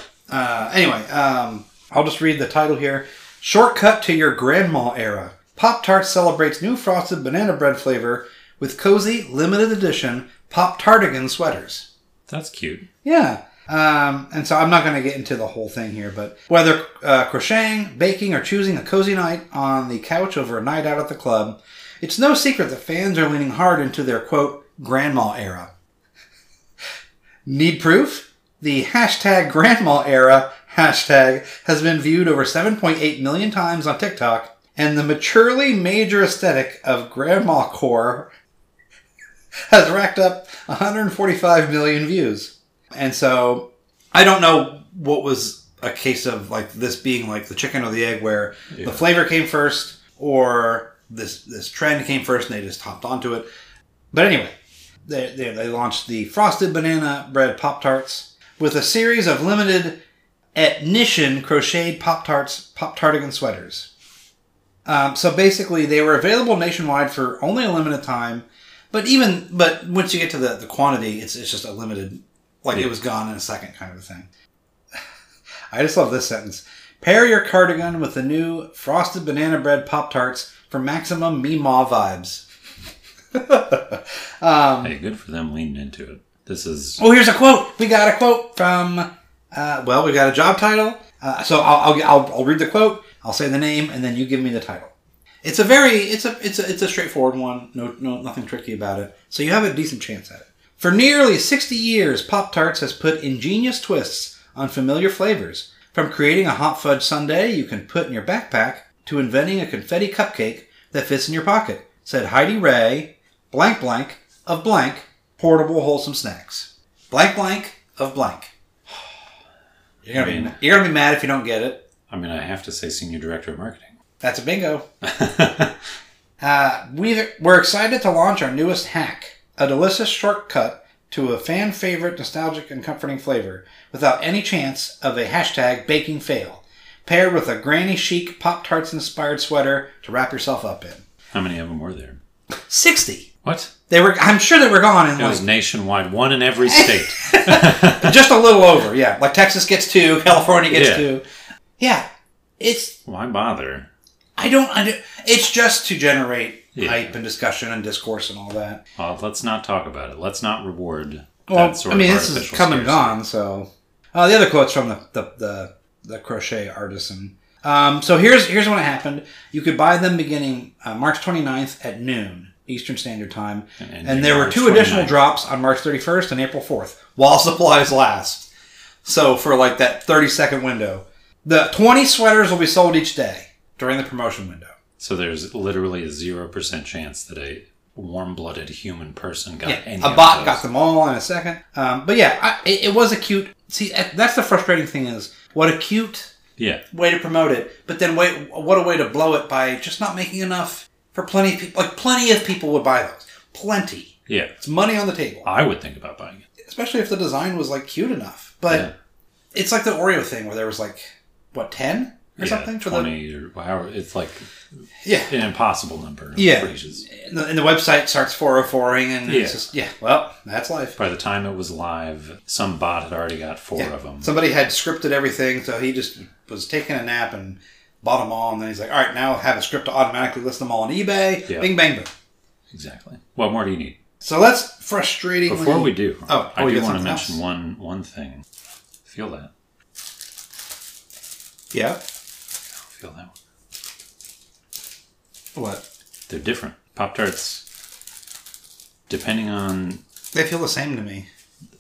uh, anyway, um, I'll just read the title here. Shortcut to your grandma era. Pop-Tart celebrates new frosted banana bread flavor with cozy, limited edition Pop-Tartigan sweaters. That's cute. Yeah. Um, and so I'm not going to get into the whole thing here, but whether uh, crocheting, baking, or choosing a cozy night on the couch over a night out at the club, it's no secret that fans are leaning hard into their, quote, grandma era. Need proof? The hashtag grandma era hashtag has been viewed over seven point eight million times on TikTok, and the maturely major aesthetic of Grandma Core has racked up one hundred forty-five million views. And so, I don't know what was a case of like this being like the chicken or the egg, where yeah. the flavor came first, or this this trend came first and they just hopped onto it. But anyway, they, they, they launched the Frosted Banana Bread Pop-Tarts with a series of limited Etnician crocheted Pop-Tarts, Pop-Tardigan sweaters. Um, so basically, they were available nationwide for only a limited time. But even, but once you get to the, the quantity, it's it's just a limited, like yeah. it was gone in a second kind of a thing. I just love this sentence. Pair your cardigan with the new Frosted Banana Bread Pop-Tarts for maximum Meemaw vibes. um, hey, good for them leaning into it. This is... Oh, here's a quote. We got a quote from, uh, well, we got a job title. Uh, so I'll, I'll, I'll, I'll read the quote. I'll say the name, and then you give me the title. It's a very, it's a, it's a, it's a straightforward one. No, no, nothing tricky about it. So you have a decent chance at it. For nearly sixty years, Pop-Tarts has put ingenious twists on familiar flavors. From creating a hot fudge sundae you can put in your backpack to inventing a confetti cupcake that fits in your pocket, said Heidi Ray, blank blank of blank, portable wholesome snacks. Blank blank of blank. You're gonna, I mean, be, you're gonna be mad if you don't get it. I mean, I have to say Senior Director of Marketing. That's a bingo. uh, we've, we're excited to launch our newest hack, a delicious shortcut to a fan favorite, nostalgic, and comforting flavor without any chance of a hashtag baking fail, paired with a granny chic Pop-Tarts inspired sweater to wrap yourself up in. How many of them were there? sixty. What? They were. I'm sure they were gone in it like... was nationwide, one in every state. Just a little over, yeah. Like Texas gets two, California gets yeah. two. Yeah. It's... Why bother? I don't... I don't it's just to generate yeah. hype and discussion and discourse and all that. Well, let's not talk about it. Let's not reward well, that sort I mean, of this artificial is come and scarcity. gone, so... Uh, the other quote's from the, the, the, the crochet artisan. Um, so here's here's when it happened. You could buy them beginning uh, March twenty-ninth at noon Eastern Standard Time. And, and, and there were two additional drops on March thirty-first and April fourth, while supplies last. So for like that thirty second window. The twenty sweaters will be sold each day during the promotion window. So there's literally a zero percent chance that a warm-blooded human person got yeah, any a of bot those. got them all in a second. Um, but yeah, I, it, it was a cute... See, that's the frustrating thing is, what a cute yeah. way to promote it, but then wait, what a way to blow it by just not making enough for plenty of people. Like, plenty of people would buy those. Plenty. Yeah. It's money on the table. I would think about buying it. Especially if the design was, like, cute enough. But yeah. it's like the Oreo thing where there was, like, what, ten? Or yeah, something for twenty the or however it's like yeah an impossible number of yeah phrases. And the, and the website starts four oh four-ing and yeah. it's just yeah well that's life. By the time it was live, some bot had already got four yeah. of them. Somebody had scripted everything, so he just was taking a nap and bought them all, and then he's like, all right, now have a script to automatically list them all on eBay. Yep. Bing bang boom. Exactly. What more do you need? So that's frustrating. Before we do, oh, I oh, do want to mention else? one one thing. Feel that. Yeah. Feel that one. What? They're different. Pop-Tarts, depending on... They feel the same to me.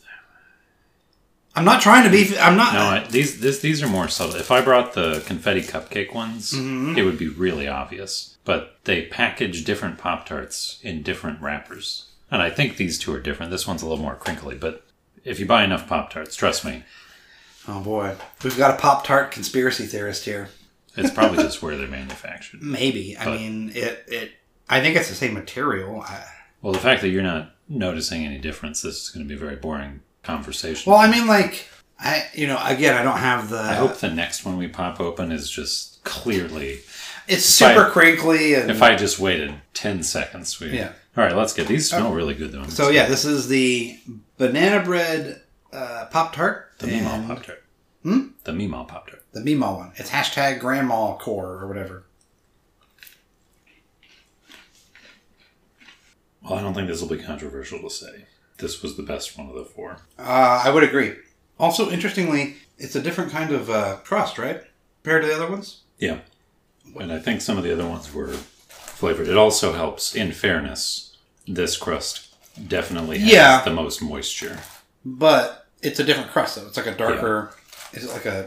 I'm not trying to be... I'm not... No, I, these this, these are more subtle. If I brought the confetti cupcake ones, mm-hmm. it would be really obvious. But they package different Pop-Tarts in different wrappers. And I think these two are different. This one's a little more crinkly. But if you buy enough Pop-Tarts, trust me. Oh, boy. We've got a Pop-Tart conspiracy theorist here. It's probably just where they're manufactured. Maybe. I but, mean, it, it. I think it's the same material. I, well, the fact that you're not noticing any difference, this is going to be a very boring conversation. Well, I mean, like, I, you know, again, I don't have the... I hope the next one we pop open is just clearly... It's super I, crinkly. And, if I just waited ten seconds. We, yeah. All right, let's get... These smell uh, really good, though. So, yeah, this is the banana bread uh, Pop-Tart. The Meemaw Pop-Tart. Hmm? The Meemaw Pop-Tart. The Meemaw one. It's hashtag Grandma Core or whatever. Well, I don't think this will be controversial to say. This was the best one of the four. Uh, I would agree. Also, interestingly, it's a different kind of uh, crust, right? Compared to the other ones? Yeah. And I think some of the other ones were flavored. It also helps, in fairness, this crust definitely has yeah. the most moisture. But it's a different crust, though. It's like a darker... Yeah. Is it like a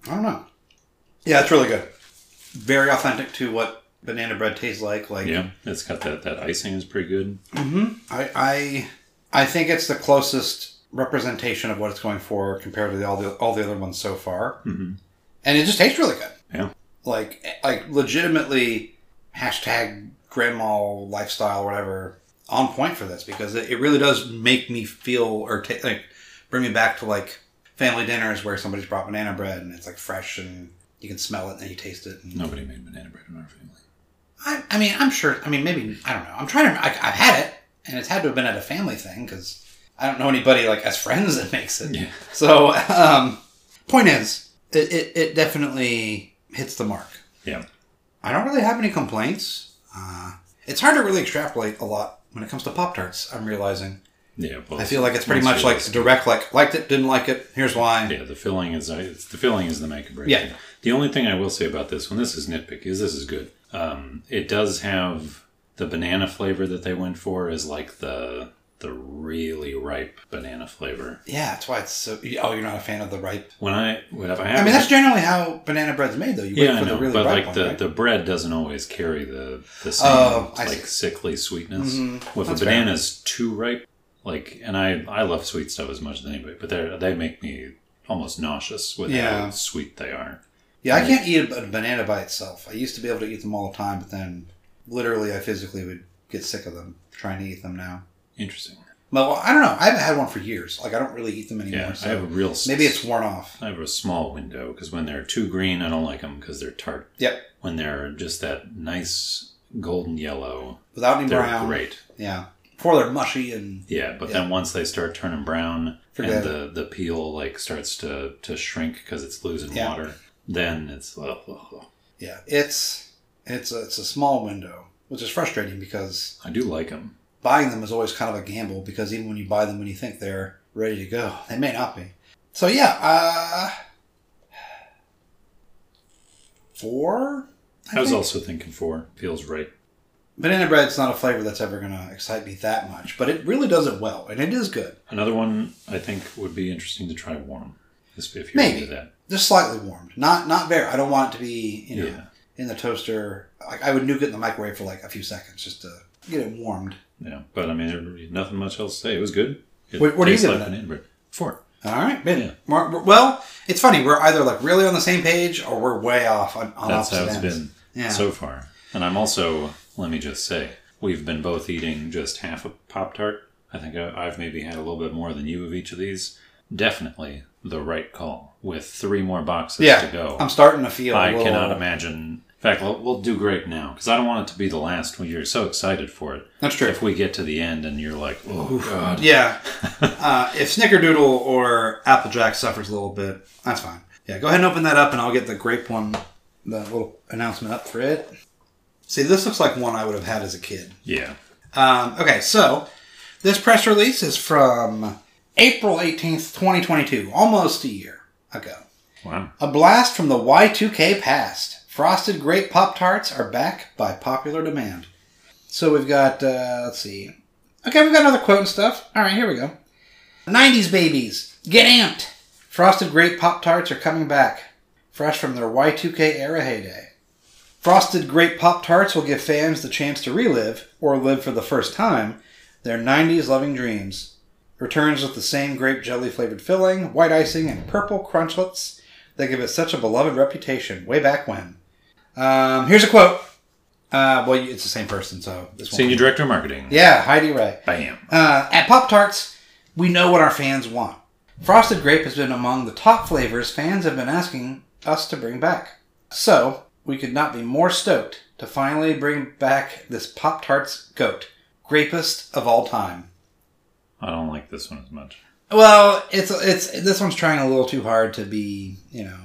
I don't know. Yeah, it's really good. Very authentic to what banana bread tastes like. Like Yeah, it's got that, that icing is pretty good. Mm-hmm. I, I I think it's the closest representation of what it's going for compared to the, all the all the other ones so far. Mm-hmm. And it just tastes really good. Yeah. Like like legitimately hashtag grandma lifestyle or whatever on point for this, because it, it really does make me feel or ta- like bring me back to like family dinners where somebody's brought banana bread and it's like fresh and you can smell it and you taste it. And Nobody made banana bread in our family. I, I mean, I'm sure. I mean, maybe I don't know. I'm trying to. I, I've had it, and it's had to have been at a family thing because I don't know anybody like as friends that makes it. Yeah. So, um, point is, it, it it definitely hits the mark. Yeah. I don't really have any complaints. Uh, it's hard to really extrapolate a lot when it comes to Pop-Tarts, I'm realizing. Yeah. Well, I feel like it's pretty much like direct, like, liked it, didn't like it, here's why. Yeah, the filling is it's, the filling is the make or break. Yeah. The only thing I will say about this one, this is nitpick, is this is good. Um, it does have the banana flavor that they went for is like the the really ripe banana flavor. Yeah, that's why it's so... Oh, you're not a fan of the ripe... When I... When if I, have I mean, that's generally how banana bread's made, though. You wait yeah, for I know, the really but ripe like one, the, right? the bread doesn't always carry the, the same Oh, I like see. sickly sweetness. Mm-hmm. Well, if That's a banana's too ripe, like, and I, I love sweet stuff as much as anybody, but they they make me almost nauseous with Yeah. how sweet they are. Yeah, I can't eat a banana by itself. I used to be able to eat them all the time, but then literally I physically would get sick of them trying to eat them now. Interesting. Well, I don't know. I haven't had one for years. Like, I don't really eat them anymore. Yeah, so I have a real... maybe it's worn off. I have a small window because when they're too green, I don't like them because they're tart. Yep. When they're just that nice golden yellow, Without any they're brown. great. Yeah. Before they're mushy and... Yeah, but Yeah. then once they start turning brown Forget and the, the peel like starts to, to shrink because it's losing Yeah. water, then it's... Oh, oh, oh. Yeah. It's it's a, it's a small window, which is frustrating because I do like them. buying them is always kind of a gamble because even when you buy them when you think they're ready to go, they may not be. So, yeah. Uh, four? I, was think? also thinking four. Feels right. Banana bread's not a flavor that's ever going to excite me that much, but it really does it well, and it is good. Another one I think would be interesting to try warm. If you're Maybe. into that. Just slightly warmed. Not not very. I don't want it to be, you know, Yeah. in the toaster. Like, I would nuke it in the microwave for like a few seconds just to get it warmed. Yeah, but I mean, there's nothing much else to say. It was good. It What- what do you tastes give like it? banana bread. Four. All right. Good. Yeah. We're- we're- well, it's funny. We're either like really on the same page or we're way off on, on That's how opposite it's ends. been Yeah. so far. And I'm also, let me just say, we've been both eating just half a Pop-Tart. I think I- I've maybe had a little bit more than you of each of these. Definitely the right call. With three more boxes yeah, to go. I'm starting to feel. I a little, cannot imagine. In fact, we'll, we'll do grape now because I don't want it to be the last when you're so excited for it. That's true. If we get to the end and you're like, oh, God. Yeah. uh, if Snickerdoodle or Applejack suffers a little bit, that's fine. Yeah, go ahead and open that up and I'll get the grape one, the little announcement up for it. See, this looks like one I would have had as a kid. Yeah. Um, okay, so this press release is from April eighteenth, twenty twenty-two, almost a year ago. Wow. A blast from the Y two K past. Frosted Grape Pop-Tarts are back by popular demand. So we've got, uh, let's see. Okay, we've got another quote and stuff. All right, here we go. nineties babies, get amped. Frosted Grape Pop-Tarts are coming back. Fresh from their Y two K era heyday. Frosted Grape Pop-Tarts will give fans the chance to relive, or live for the first time, their nineties loving dreams. Returns with the same grape jelly-flavored filling, white icing, and purple crunchlets that give it such a beloved reputation way back when. Um, here's a quote. Uh, well, it's the same person, so this one. Senior Director of Marketing. Yeah, Heidi Ray. Bam. Uh, at Pop-Tarts, we know what our fans want. Frosted Grape has been among the top flavors fans have been asking us to bring back. So, we could not be more stoked to finally bring back this Pop-Tarts goat. Grapest of all time. I don't like this one as much. Well, it's it's this one's trying a little too hard to be, you know,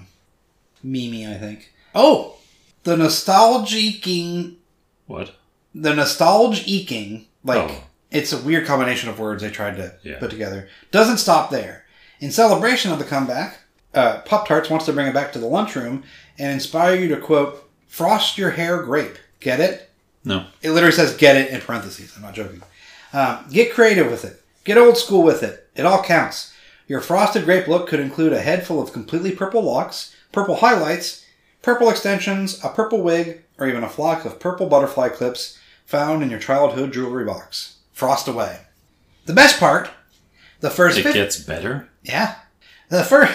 memey, I think. Oh! The nostalgic-ing... What? The nostalgic-ing, like, Oh. it's a weird combination of words they tried to Yeah. put together. Doesn't stop there. In celebration of the comeback, uh, Pop-Tarts wants to bring it back to the lunchroom and inspire you to, quote, frost your hair grape. Get it? No. It literally says get it in parentheses. I'm not joking. Um, get creative with it. Get old school with it. It all counts. Your frosted grape look could include a head full of completely purple locks, purple highlights, purple extensions, a purple wig, or even a flock of purple butterfly clips found in your childhood jewelry box. Frost away. The best part, the first... It fifty gets better? Yeah. The first...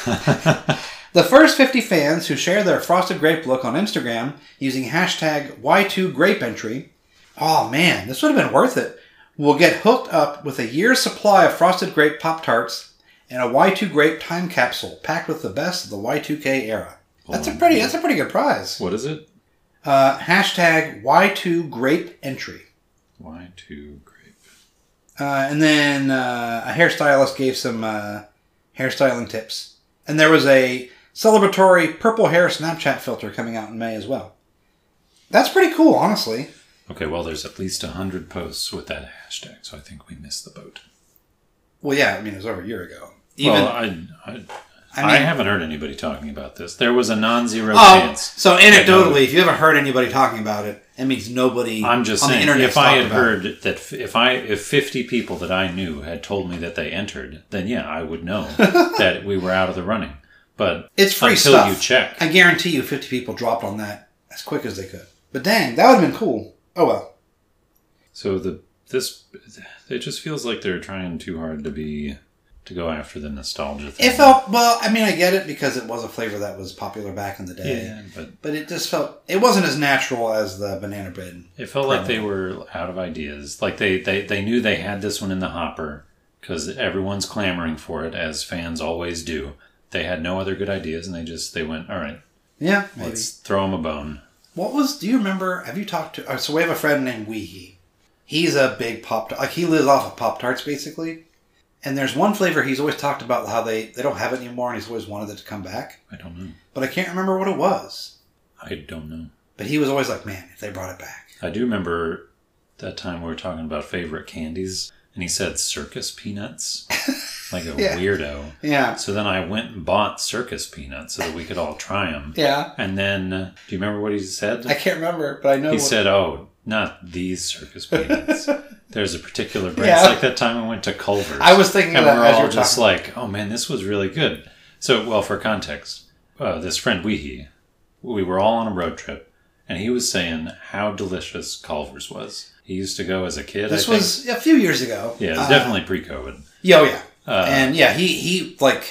the first fifty fans who share their frosted grape look on Instagram using hashtag Y two grape entry, oh man, this would have been worth it, will get hooked up with a year's supply of frosted grape Pop-Tarts and a Y two grape time capsule packed with the best of the Y two K era. That's a pretty that's a pretty good prize. What is it? Uh, hashtag Y two grape entry. Y two grape. Uh, and then uh, a hairstylist gave some uh, hairstyling tips. And there was a celebratory purple hair Snapchat filter coming out in May as well. That's pretty cool, honestly. Okay, well, there's at least one hundred posts with that hashtag, so I think we missed the boat. Well, yeah, I mean, it was over a year ago. Even, well, I, I, I, mean, I haven't heard anybody talking about this. There was a non-zero oh, chance. So anecdotally, if you haven't heard anybody talking about it, it means nobody I'm just on saying, the internet if I had about heard it. that f- if I if fifty people that I knew had told me that they entered, then yeah, I would know that we were out of the running. But It's free until stuff. you check. I guarantee you fifty people dropped on that as quick as they could. But dang, that would have been cool. Oh well. So the this it just feels like they're trying too hard to be to go after the nostalgia thing. It felt, well, I mean, I get it because it was a flavor that was popular back in the day. Yeah, but But it just felt, it wasn't as natural as the banana bread. it felt like they were out of ideas. Like they, they, they knew they had this one in the hopper because everyone's clamoring for it, as fans always do. They had no other good ideas, and they just they went, all right, Yeah, maybe. let's throw them a bone. What was, do you remember, have you talked to, uh, so we have a friend named Weehee. He's a big Pop, like he lives off of Pop-Tarts basically. And there's one flavor he's always talked about how they, they don't have it anymore and he's always wanted it to come back. I don't know. But I can't remember what it was. I don't know. But he was always like, man, if they brought it back. I do remember that time we were talking about favorite candies, and he said circus peanuts, like a Yeah. weirdo. Yeah. So then I went and bought circus peanuts so that we could all try them. Yeah. And then, uh, do you remember what he said? I can't remember, but I know He what, said, oh, not these circus peanuts. There's a particular brand. Yeah. It's like that time I went to Culver's. I was thinking and of that we're as you all were just talking. like, oh man, this was really good. So, well, for context, uh, this friend Weehee, we were all on a road trip, and he was saying how delicious Culver's was. He used to go as a kid, This I think. was a few years ago. Yeah, it was Uh, definitely pre-COVID. Yeah, oh yeah. Uh, and yeah, he, he like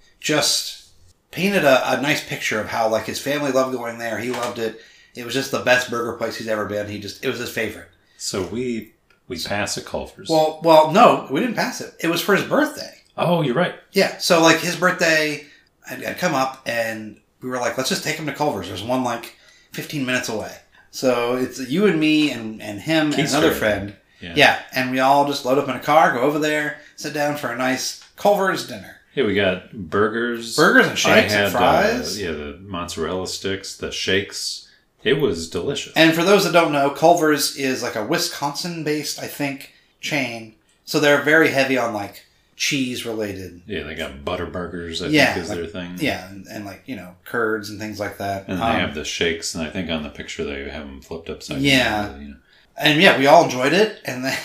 just painted a, a nice picture of how like his family loved going there. He loved it. It was just the best burger place he's ever been. He just, it was his favorite. So we we pass at Culver's. Well, well, no, we didn't pass it. It was for his birthday. oh, you're right. Yeah, so like his birthday, I'd, I'd come up and we were like, let's just take him to Culver's. There's one like fifteen minutes away. So it's you and me and, and him and another Keith's friend. Yeah. Yeah, and we all just load up in a car, go over there, sit down for a nice Culver's dinner. Yeah, we got burgers. Burgers and shakes I had, and fries. Uh, yeah, the mozzarella sticks, the shakes. It was delicious. And for those that don't know, Culver's is like a Wisconsin-based, I think, chain. So they're very heavy on like cheese-related. Yeah, they got butter burgers, I Yeah, think is like- their thing. Yeah, and, and like, you know, curds and things like that. And they Um, have the shakes, and I think on the picture they have them flipped upside Yeah. down. You know. And yeah, we all enjoyed it, and then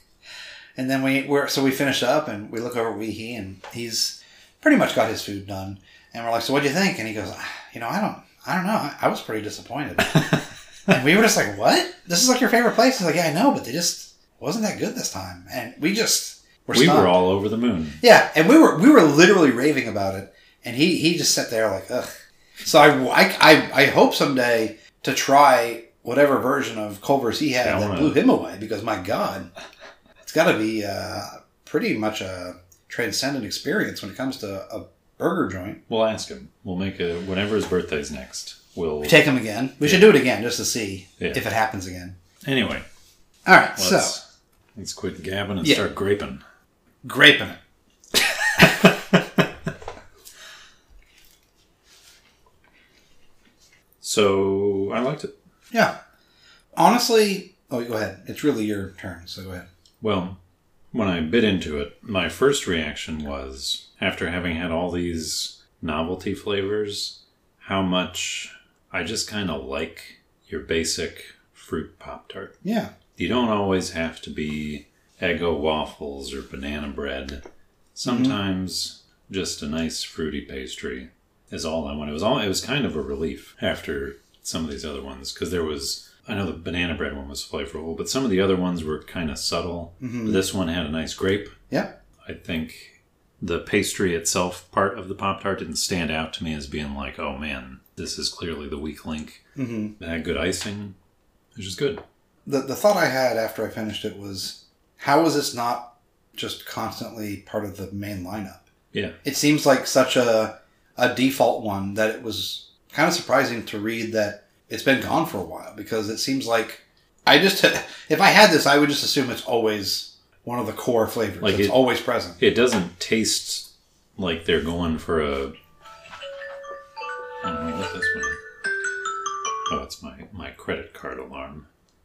and then we were so we finish up and we look over at Weehee, and he's pretty much got his food done, and we're like, so what do you think? And he goes, "Ah, you know, I don't, I don't know, I, I was pretty disappointed. And we were just like, what? This is like your favorite place? He's like, yeah, I know, but they just wasn't that good this time, and we just were We stunned. were all over the moon. Yeah, and we were we were literally raving about it, and he he just sat there like, ugh. So I I I, I hope someday to try whatever version of Culver's he had Yeah, I that wanna- blew him away, because my God, it's got to be uh, pretty much a transcendent experience when it comes to a burger joint. We'll ask him. We'll make a whenever his birthday's next. We'll We take him again. We should do it again just to see Yeah. if it happens again. anyway. All right, Let's so let's quit gabbing and Yeah. start graping. graping it. So I liked it. Yeah, honestly, oh, go ahead. It's really your turn, so go ahead. Well, when I bit into it, my first reaction was, after having had all these novelty flavors, how much I just kind of like your basic fruit Pop-Tart. Yeah, You don't always have to be Eggo waffles or banana bread. Sometimes just a nice fruity pastry is all I want. It was all. It was kind of a relief after some of these other ones because there was. I know the banana bread one was flavorful, but some of the other ones were kind of subtle. Mm-hmm. But this one had a nice grape. Yeah. I think the pastry itself, part of the Pop-Tart, didn't stand out to me as being like, oh man, this is clearly the weak link. Mm-hmm. It had good icing, which is good. The the thought I had after I finished it was, how is this not just constantly part of the main lineup? Yeah. It seems like such a a default one that it was kind of surprising to read that it's been gone for a while, because it seems like I just, if I had this, I would just assume it's always one of the core flavors. Like it's it, always present. It doesn't taste like they're going for a... Oh, let this one in. Oh, it's my, my credit card alarm.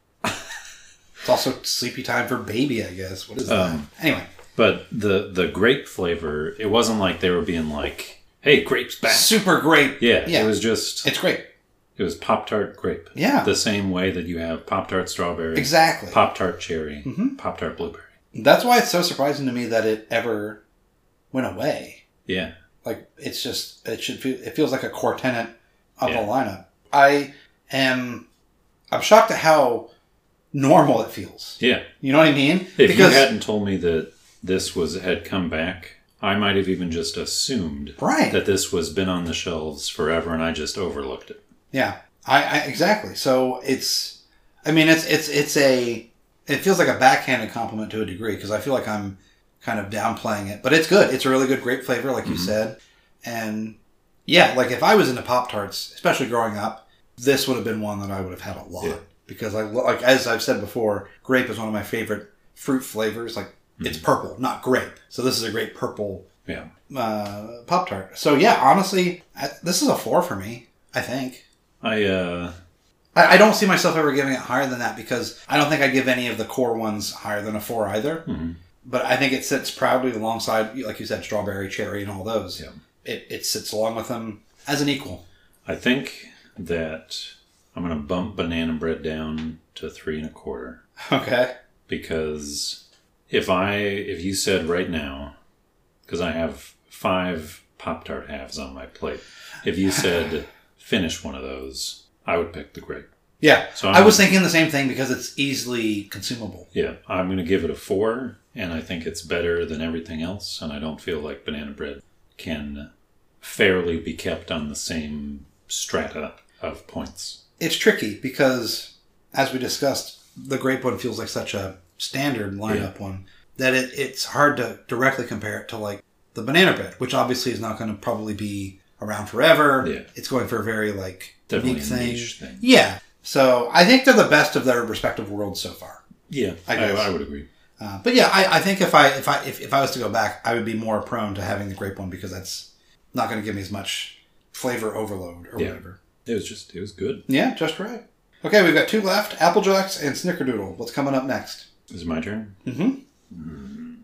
It's also sleepy time for baby, I guess. What is um, that? Anyway. But the, the grape flavor, it wasn't like they were being like, hey, grape's back. Super grape. Yeah, yeah. It was just... It's grape. It was Pop-Tart grape. Yeah. The same way that you have Pop-Tart strawberry. Exactly. Pop-Tart cherry. Mm-hmm. Pop-Tart blueberry. That's why it's so surprising to me that it ever went away. Yeah. Like, it's just, it should feel, it feels like a core tenet of yeah. the lineup. I am, I'm shocked at how normal it feels. Yeah. You know what I mean? If because, you hadn't told me that this was had come back, I might have even just assumed right. that this was been on the shelves forever and I just overlooked it. Yeah, I, I exactly. So it's, I mean, it's it's it's a, it feels like a backhanded compliment to a degree because I feel like I'm kind of downplaying it, but it's good. It's a really good grape flavor, like mm-hmm. you said, and yeah, like if I was into Pop-Tarts, especially growing up, this would have been one that I would have had a lot yeah. because I like as I've said before, grape is one of my favorite fruit flavors. Like mm-hmm. it's purple, not grape, so this is a great purple yeah uh, Pop-Tart. So yeah, honestly, I, this is a four for me. I think. I, uh... I, I don't see myself ever giving it higher than that because I don't think I'd give any of the core ones higher than a four either. Mm-hmm. But I think it sits proudly alongside, like you said, strawberry, cherry, and all those. Yeah. It, it sits along with them as an equal. I think that I'm going to bump banana bread down to three and a quarter. Okay. Because if I, if you said right now, because I have five Pop-Tart halves on my plate, if you said... finish one of those, I would pick the grape. Yeah. So I'm, I was thinking the same thing because it's easily consumable. Yeah. I'm going to give it a four, and I think it's better than everything else, and I don't feel like banana bread can fairly be kept on the same strata of points. It's tricky because, as we discussed, the grape one feels like such a standard lineup yeah. one that it, it's hard to directly compare it to like the banana bread, which obviously is not going to probably be around forever. Yeah. It's going for a very like Definitely unique a thing. niche thing. Yeah. So I think they're the best of their respective worlds so far. Yeah, I, guess. I, I would agree. Uh, but yeah, I, I think if I if I if, if I was to go back, I would be more prone to having the grape one because that's not going to give me as much flavor overload or yeah. whatever. It was just it was good. Yeah, just right. Okay, we've got two left: Apple Jacks and Snickerdoodle. What's coming up next? Is it my turn? Mm-hmm. Mm,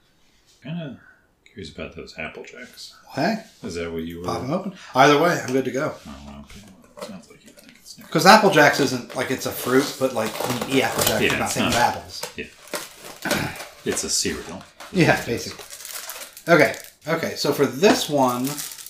kind of curious about those Apple Jacks. Hey, is that what you were? Pop them open. Either way, I'm good to go. Oh, okay. Sounds like you think it's Snickers. Because Apple Jacks isn't like it's a fruit, but like when you eat Apple Jacks, yeah, you're not thinking of apples. Yeah. It's a cereal. Yeah, basically. Okay. Okay. So for this one,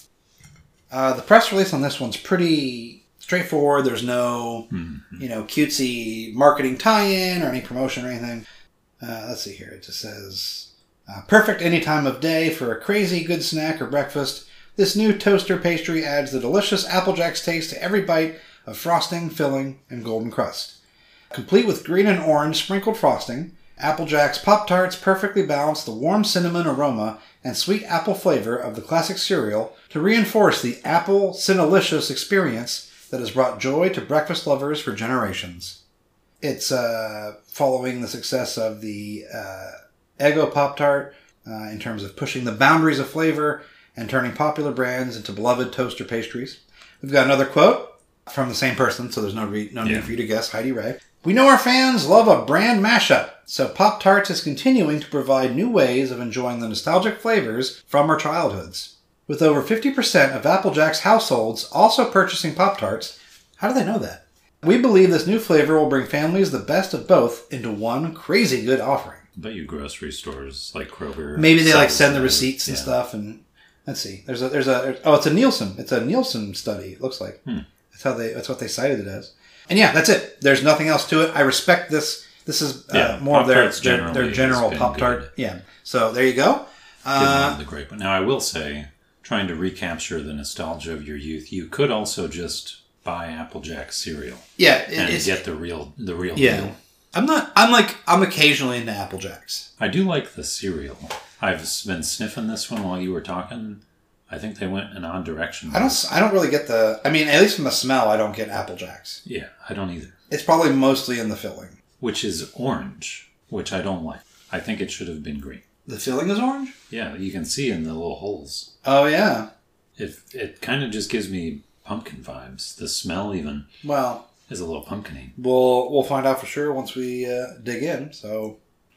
uh, the press release on this one's pretty straightforward. There's no, mm-hmm. you know, cutesy marketing tie-in or any promotion or anything. Uh, let's see here. It just says, uh, perfect any time of day for a crazy good snack or breakfast. This new toaster pastry adds the delicious Apple Jacks taste to every bite of frosting, filling, and golden crust. Complete with green and orange sprinkled frosting, Apple Jacks Pop-Tarts perfectly balance the warm cinnamon aroma and sweet apple flavor of the classic cereal to reinforce the apple Cinnalicious experience that has brought joy to breakfast lovers for generations. It's uh, following the success of the uh, Eggo Pop-Tart uh, in terms of pushing the boundaries of flavor and turning popular brands into beloved toaster pastries. We've got another quote from the same person, so there's no, re- no need yeah. for you to guess, Heidi Ray. We know our fans love a brand mashup, so Pop-Tarts is continuing to provide new ways of enjoying the nostalgic flavors from our childhoods. With over fifty percent of Apple Jacks households also purchasing Pop-Tarts, how do they know that? We believe this new flavor will bring families the best of both into one crazy good offering. I bet you grocery stores like Kroger. Maybe they like send the receipts and yeah. stuff, and Let's see. There's a there's a oh it's a Nielsen. It's a Nielsen study. It looks like Hmm. that's how they that's what they cited it as. And yeah, that's it. There's nothing else to it. I respect this. This is uh, Yeah, more of their Pop-Tarts their, generally their has general been Pop Tart. good. Yeah. So there you go. Give Uh, them the great. But now I will say, trying to recapture the nostalgia of your youth, you could also just buy Apple Jack cereal yeah. It, and it's, get the real the real yeah. deal. I'm not. I'm like. I'm occasionally into Apple Jacks. I do like the cereal. I've been sniffing this one while you were talking. I think they went an odd direction. I don't. I don't really get the. I mean, at least from the smell, I don't get Apple Jacks. Yeah, I don't either. It's probably mostly in the filling. Which is orange, which I don't like. I think it should have been green. The filling is orange? Yeah, you can see in the little holes. Oh, yeah. It it kind of just gives me pumpkin vibes. The smell even Well, is a little pumpkin-y. we'll, we'll find out for sure once we uh, dig in, so...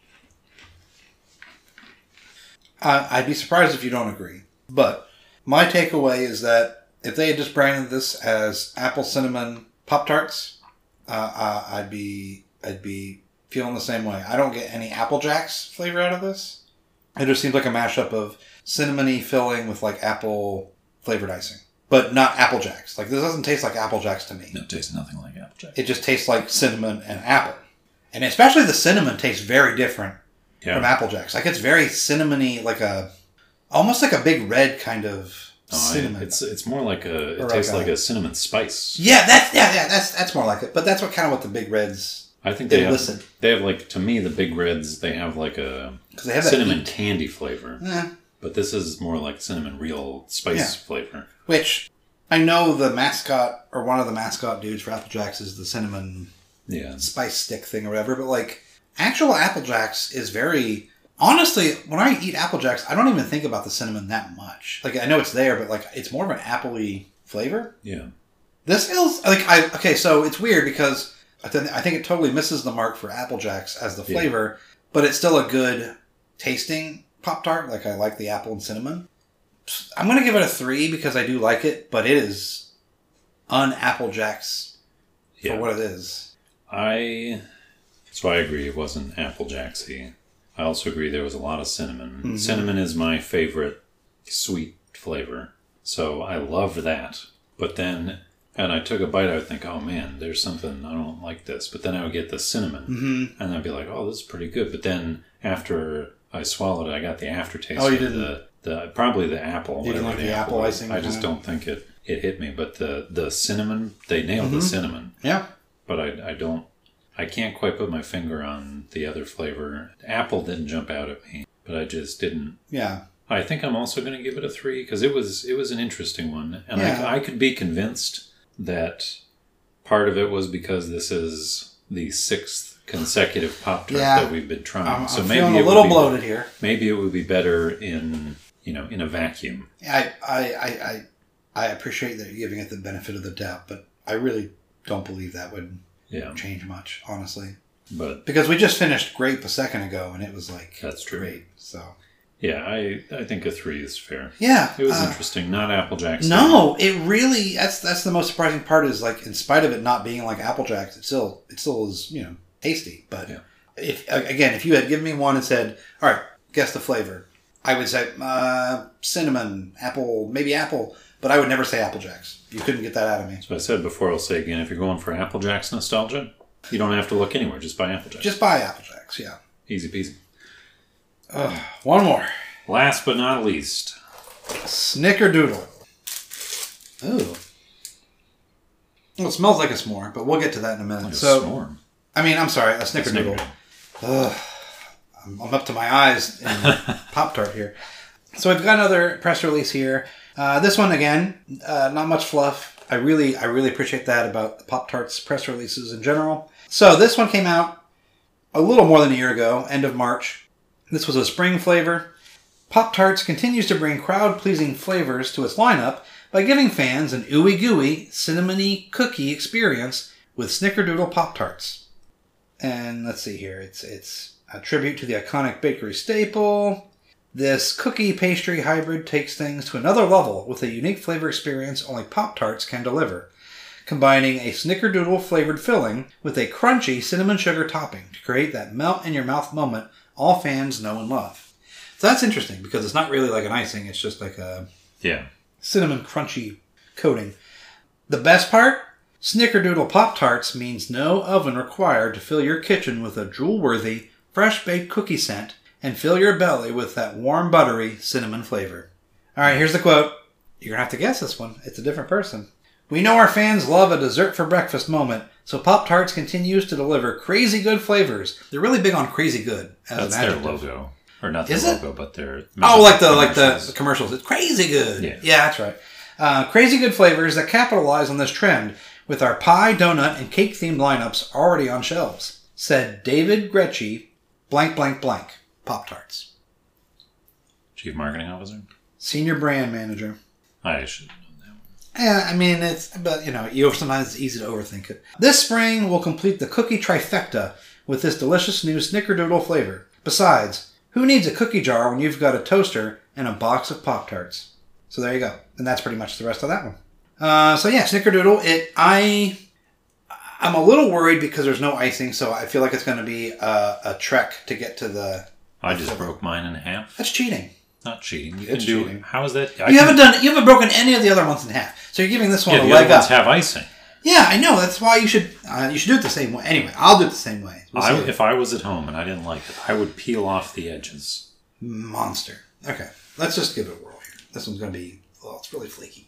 I, I'd be surprised if you don't agree. But my takeaway is that if they had just branded this as Apple Cinnamon Pop-Tarts, uh, uh, I'd be I'd be feeling the same way. I don't get any Apple Jacks flavor out of this. It just seems like a mashup of cinnamony filling with like apple flavored icing. But not Apple Jacks. Like, this doesn't taste like Apple Jacks to me. No, it tastes nothing like Apple Jack. It just tastes like cinnamon and apple. And especially the cinnamon tastes very different Yeah. from Apple Jacks. Like, it's very cinnamony, like a... Almost like a big red kind of Oh, cinnamon. I, it's it's more like a. It Or tastes like like a- a cinnamon spice. yeah, that's yeah, yeah, that's that's more like it. But that's what kind of what the big reds I think they they have. listen. They have like to me the big reds. They have like a 'Cause they have that cinnamon heat. candy flavor, Eh, but this is more like cinnamon real spice Yeah. flavor. which I know the mascot or one of the mascot dudes for Apple Jacks is the cinnamon Yeah, spice stick thing or whatever. But like actual Apple Jacks is very honestly when I eat Apple Jacks, I don't even think about the cinnamon that much. Like I know it's there, but like it's more of an appley flavor. yeah. This feels like I okay. So it's weird because I, th- I think it totally misses the mark for Apple Jacks as the Yeah. flavor, but it's still a good tasting Pop Tart. Like I like the apple and cinnamon. I'm gonna give it a three because I do like it, but it is un Apple Jacks for Yeah. what it is. I so I agree it wasn't Apple Jacksy. I also agree there was a lot of cinnamon. Mhm. Cinnamon is my favorite sweet flavor, so I love that. But then, and I took a bite, I would think, oh man, there's something I don't like this. But then I would get the cinnamon, Mm-hmm. and I'd be like, oh, this is pretty good. But then after I swallowed it, I got the aftertaste. Oh, you of didn't- the, the probably the apple. You didn't whatever like the apple was. icing I just kind? don't think it it hit me. But the the cinnamon, they nailed Mhm. the cinnamon. Yeah. But I I don't. I can't quite put my finger on the other flavor. Apple didn't jump out at me, but I just didn't. Yeah. I think I'm also going to give it a three because it was it was an interesting one, and Yeah. I, I could be convinced that part of it was because this is the sixth consecutive Pop Tart Yeah. that we've been trying. I'm, so I'm maybe feeling it a little would be, bloated here. Maybe it would be better in you know in a vacuum. I, I, I, I, I appreciate that you're giving it the benefit of the doubt, but I really don't believe that would Yeah, change much, honestly. but Because we just finished Grape a second ago, and it was like that's true. great. So Yeah, I I think a three is fair. yeah, It was uh, interesting. Not Apple Jacks. No, it really that's that's the most surprising part is like in spite of it not being like Apple Jacks, it still it still is you know tasty. But Yeah. if again, if you had given me one and said, "All right, guess the flavor," I would say uh, cinnamon, apple, maybe apple, but I would never say Apple Jacks. You couldn't get that out of me. So I said before, I'll say again, if you're going for Apple Jacks nostalgia, you don't have to look anywhere. Just buy Apple Jacks. Just buy Apple Jacks, yeah. Easy peasy. Ugh, one more. Last but not least, Snickerdoodle. Ooh. Well, it smells like a s'more, but we'll get to that in a minute. like a so, s'more. I mean, I'm sorry, a Snickerdoodle. Snickerdoodle. Ugh. I'm, I'm up to my eyes in Pop-Tart here. So we've got another press release here. Uh, this one, again, uh, not much fluff. I really, I really appreciate that about the Pop-Tarts press releases in general. So this one came out a little more than a year ago, end of March. This was a spring flavor. Pop-Tarts continues to bring crowd-pleasing flavors to its lineup by giving fans an ooey-gooey, cinnamony cookie experience with Snickerdoodle Pop-Tarts. And let's see here, it's it's a tribute to the iconic bakery staple. This cookie pastry hybrid takes things to another level with a unique flavor experience only Pop-Tarts can deliver, combining a Snickerdoodle flavored filling with a crunchy cinnamon sugar topping to create that melt-in-your-mouth moment all fans know and love. So that's interesting because it's not really like an icing. It's just like a Yeah. cinnamon crunchy coating. The best part? Snickerdoodle Pop-Tarts means no oven required to fill your kitchen with a drool-worthy, fresh-baked cookie scent and fill your belly with that warm, buttery cinnamon flavor. All right, here's the quote. You're going to have to guess this one. It's a different person. We know our fans love a dessert for breakfast moment, so Pop-Tarts continues to deliver crazy good flavors. They're really big on crazy good as That's an their adjective. logo. Or not their Is it? logo, but their... Oh, like the like the, commercials. the commercials. It's crazy good. Yeah. yeah that's right. Uh, crazy good flavors that capitalize on this trend with our pie, donut, and cake-themed lineups already on shelves, said David Gretschy, blank, blank, blank, Pop-Tarts. Chief Marketing Officer? Senior Brand Manager. I should have known that one. Yeah, I mean, it's, but, you know, you sometimes it's easy to overthink it. This spring, we'll complete the cookie trifecta with this delicious new Snickerdoodle flavor. Besides, who needs a cookie jar when you've got a toaster and a box of Pop-Tarts? So there you go. And that's pretty much the rest of that one. Uh, so yeah, Snickerdoodle, it, I, I'm a little worried because there's no icing, so I feel like it's going to be a, a trek to get to the... I just broke mine in half. That's cheating. Not cheating. You It's can do, cheating. How is that? I You can- haven't done, you haven't broken any of the other ones in half. So you're giving this one Yeah, a the leg other ones up. have icing. Yeah, I know. That's why you should uh, you should do it the same way. Anyway, I'll do it the same way. We'll I, see. if I was at home and I didn't like it, I would peel off the edges. Monster. Okay, let's just give it a whirl here. This one's going to be, well, it's really flaky.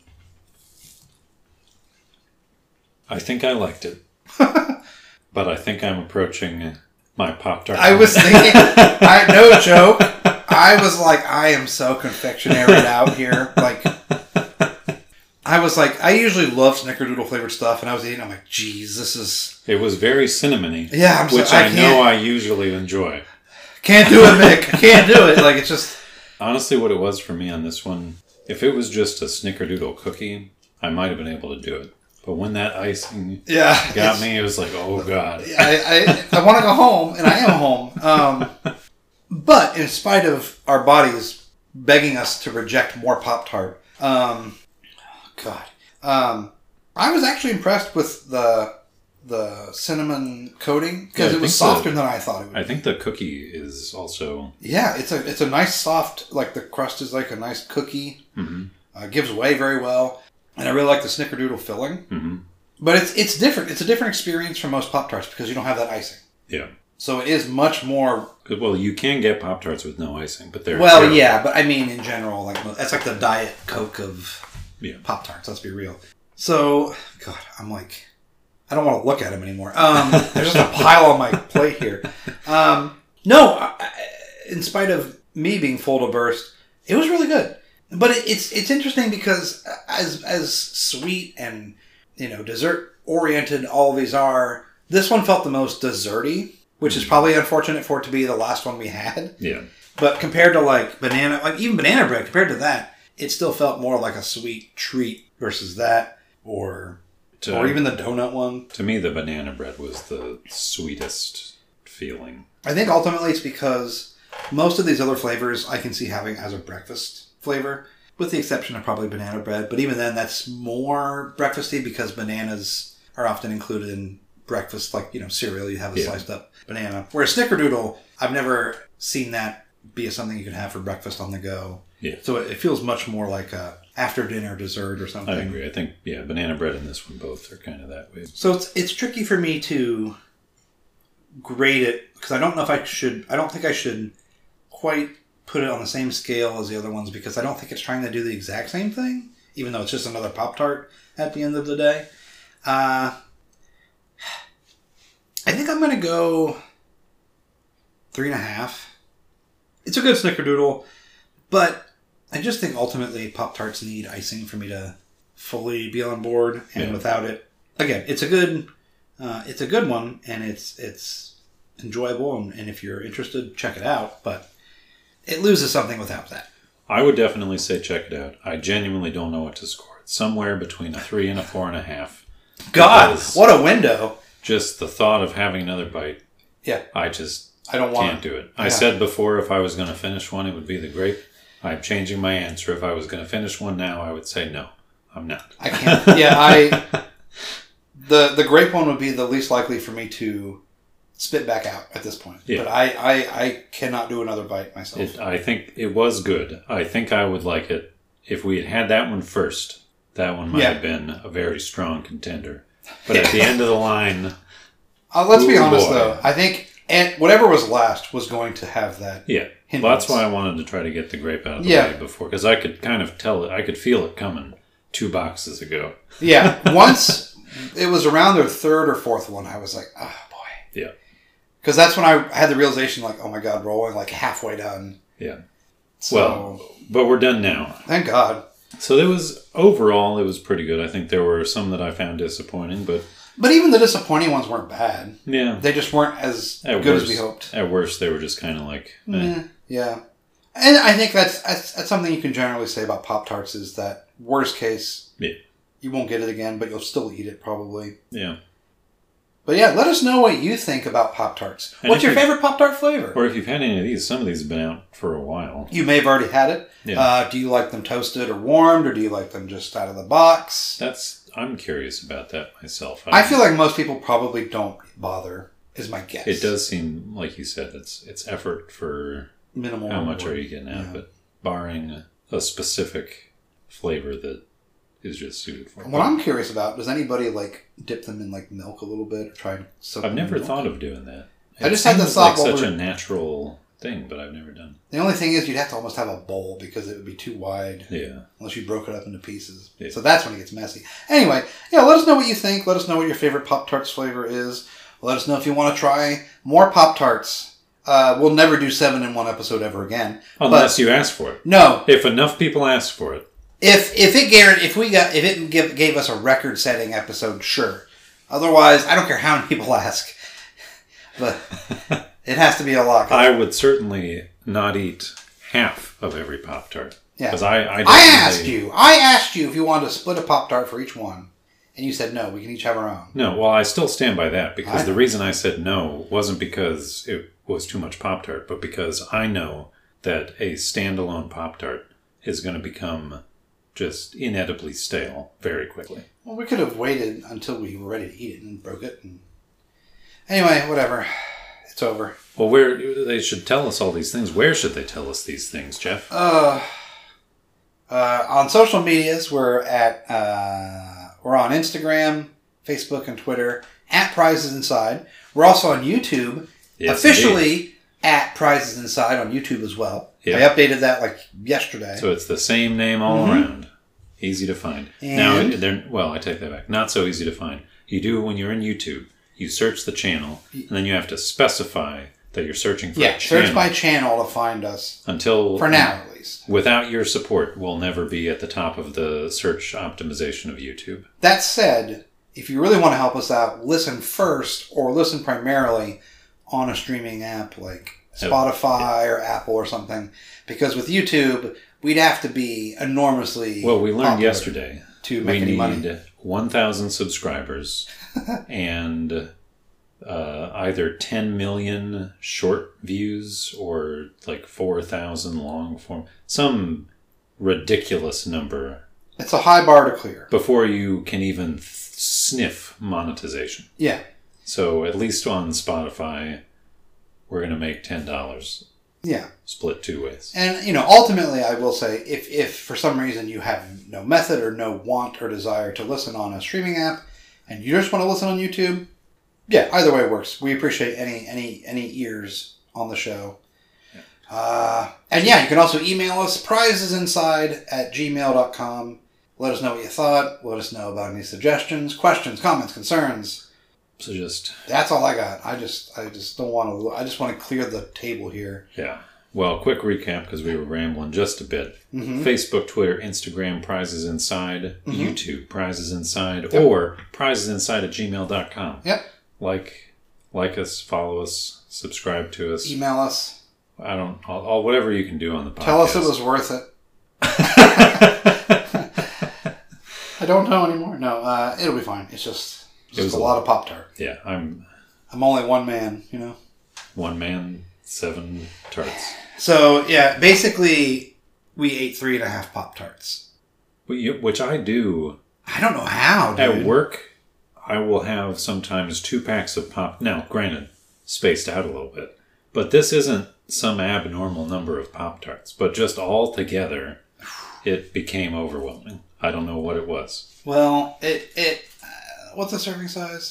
I think I liked it. But I think I'm approaching my Pop-Tart. I was thinking, I no joke. I was like, I am so confectionaried out here. Like, I was like, I usually love Snickerdoodle flavored stuff, and I was eating. I'm like, geez, this is It was very cinnamony. Yeah, I'm so- which I I, know can't- I usually enjoy. can't do it, Mick. Can't do it. Like, it's just Honestly, what it was for me on this one, if it was just a Snickerdoodle cookie, I might have been able to do it. But when that icing yeah. got it's- me, it was like, oh god. I, I, I want to go home, and I am home. Um, but in spite of our bodies begging us to reject more Pop-Tart, um, God, um, I was actually impressed with the the cinnamon coating because Yeah, I it was think softer the- than I thought it would be. I think the cookie is also... Yeah, it's a it's a nice soft, like the crust is like a nice cookie. Mm-hmm. Uh, gives way very well, and I really like the Snickerdoodle filling. Mm-hmm. But it's it's different. It's a different experience from most Pop-Tarts because you don't have that icing. Yeah. So it is much more. 'Cause, well, you can get Pop-Tarts with no icing, but they're... Well, they're- yeah, but I mean in general, like that's like the Diet Coke of Yeah. Pop-Tarts. Let's be real. So, God, I'm like, I don't want to look at them anymore. Um, there's just a pile on my plate here. Um, no, I, I- in spite of me being full to burst, it was really good. But it, it's it's interesting because as as sweet and you know dessert oriented all these are, this one felt the most desserty, which is probably unfortunate for it to be the last one we had. Yeah. But compared to like banana, like even banana bread, compared to that, it still felt more like a sweet treat versus that, or To, or even the donut one. to me, the banana bread was the sweetest feeling. I think ultimately it's because most of these other flavors I can see having as a breakfast flavor, with the exception of probably banana bread. But even then, that's more breakfasty because bananas are often included in breakfast, like, you know, cereal. You have a Yeah. sliced up banana. Whereas Snickerdoodle, I've never seen that be something you can have for breakfast on the go. Yeah. So it, it feels much more like a after dinner dessert or something. I agree. I think, yeah, banana bread and this one both are kind of that way. So it's it's tricky for me to grade it because I don't know if I should. I don't think I should quite put it on the same scale as the other ones because I don't think it's trying to do the exact same thing, even though it's just another Pop-Tart at the end of the day. Uh, I think I'm going to go three and a half. It's a good Snickerdoodle, but I just think ultimately Pop-Tarts need icing for me to fully be on board, and Yeah. without it, again, it's a good, uh, it's a good one, and it's it's enjoyable, and, and if you're interested, check it out. But it loses something without that. I would definitely say check it out. I genuinely don't know what to score. It's somewhere between a three and a four and a half. God, Because what a window! just the thought of having another bite, Yeah, I just I don't want can't do it. I Yeah. said before if I was going to finish one, it would be the grape. I'm changing my answer. If I was going to finish one now, I would say no. I'm not. I can't. Yeah, I. The the grape one would be the least likely for me to spit back out at this point. Yeah. But I, I, I cannot do another bite myself. It, I think it was good. I think I would like it if we had had that one first. That one might Yeah. have been a very strong contender. But at the end of the line, Uh, let's be Ooh, honest, boy. though. I think and whatever was last was going to have that. yeah. hindrance. Well, that's why I wanted to try to get the grape out of the Yeah. way before, because I could kind of tell it. I could feel it coming two boxes ago. Yeah. Once it was around their third or fourth one, I was like, oh, boy. Yeah. Because that's when I had the realization, like, oh, my God, we're only like halfway done. Yeah. So, Well, but we're done now. thank God. So there was, overall, it was pretty good. I think there were some that I found disappointing, but But even the disappointing ones weren't bad. yeah. They just weren't as At good worst, as we hoped. At worst, they were just kind of like, eh. Yeah. Yeah. And I think that's, that's that's something you can generally say about Pop-Tarts is that worst case, Yeah. you won't get it again, but you'll still eat it probably. yeah. But yeah, let us know what you think about Pop-Tarts. And What's if your you- favorite Pop-Tart flavor? Or if you've had any of these, some of these have been out for a while. You may have already had it. Yeah. Uh, do you like them toasted or warmed, or do you like them just out of the box? That's, I'm curious about that myself. I feel like most people probably don't bother, is my guess. it does seem, like you said, it's it's effort for Minimal. how much reward. are you getting out Yeah. of it, barring a specific flavor that is just suited for it. What I'm curious about, does anybody like dip them in like milk a little bit or try and soak I've them in never milk? thought of doing that. I It just had the seems thought like while such we're- a natural thing, but I've never done. The only thing is you'd have to almost have a bowl because it would be too wide Yeah. unless you broke it up into pieces. Yeah. So that's when it gets messy. Anyway, yeah, let us know what you think. Let us know what your favorite Pop-Tarts flavor is. Let us know if you want to try more Pop-Tarts. Uh, we'll never do seven in one episode ever again. Unless you ask for it. No, If enough people ask for it. if if it guaranteed, if we got if it give, gave us a record-setting episode, sure. Otherwise, I don't care how many people ask, but it has to be a lot. I would certainly not eat half of every Pop-Tart. Yeah. Because I, I, I definitely- asked you. I asked you if you wanted to split a Pop-Tart for each one, and you said no. We can each have our own. No, well, I still stand by that because I the know. reason I said no wasn't because it was too much Pop-Tart, but because I know that a standalone Pop-Tart is going to become just inedibly stale very quickly. Well, we could have waited until we were ready to eat it and broke it. And... Anyway, whatever. It's over. Well, where they should tell us all these things. Where should they tell us these things, Jeff? Uh, uh, on social medias, we're at uh, we're on Instagram, Facebook, and Twitter at Prizes Inside. We're also on YouTube, Yes, officially indeed. at Prizes Inside on YouTube as well. Yeah. I updated that like yesterday. So it's the same name all Mhm. around. Easy to find. And- Now, they're, well, I take that back. Not so easy to find. You do when you're in YouTube. You search the channel, and then you have to specify that you're searching for yeah, a channel. search by channel to find us Until for now, at least. Without your support, we'll never be at the top of the search optimization of YouTube. That said, if you really want to help us out, listen first or listen primarily on a streaming app like Spotify or Apple or something. Because with YouTube, we'd have to be enormously Well, we learned popular yesterday to make we any money. need one thousand subscribers and uh, either ten million short views or like four thousand long form. Some ridiculous number It's a high bar to clear. before you can even th- sniff monetization. Yeah. So at least on Spotify, we're going to make ten dollars Yeah. split two ways. And, you know, ultimately, I will say, if, if for some reason you have no method or no want or desire to listen on a streaming app and you just want to listen on YouTube, yeah, either way works. We appreciate any any any ears on the show. Yeah. Uh, and yeah, you can also email us, prizesinside at gmail dot com. Let us know what you thought. Let us know about any suggestions, questions, comments, concerns. So just, That's all I got. I just I just don't want to. I just want to clear the table here. yeah. Well, quick recap because we were rambling just a bit. Mm-hmm. Facebook, Twitter, Instagram, Prizes Inside, Mhm. YouTube, Prizes Inside, Yep. or prizesinside at gmail dot com. Yep. Like, like us, follow us, subscribe to us. Email us. I don't, all, all whatever you can do on the podcast. Tell us it was worth it. I don't know anymore. No, uh, it'll be fine. It's just, it's It was just a a lot lot. of Pop-Tart. Yeah, I'm I'm only one man, you know? one man, seven tarts. So, yeah, basically, we ate three and a half Pop-Tarts. But you- Which I do I don't know how, dude. at work. I will have sometimes two packs of pop. Now, granted, spaced out a little bit. But this isn't some abnormal number of Pop-Tarts, but just all together, it became overwhelming. I don't know what it was. Well, it it uh, what's the serving size?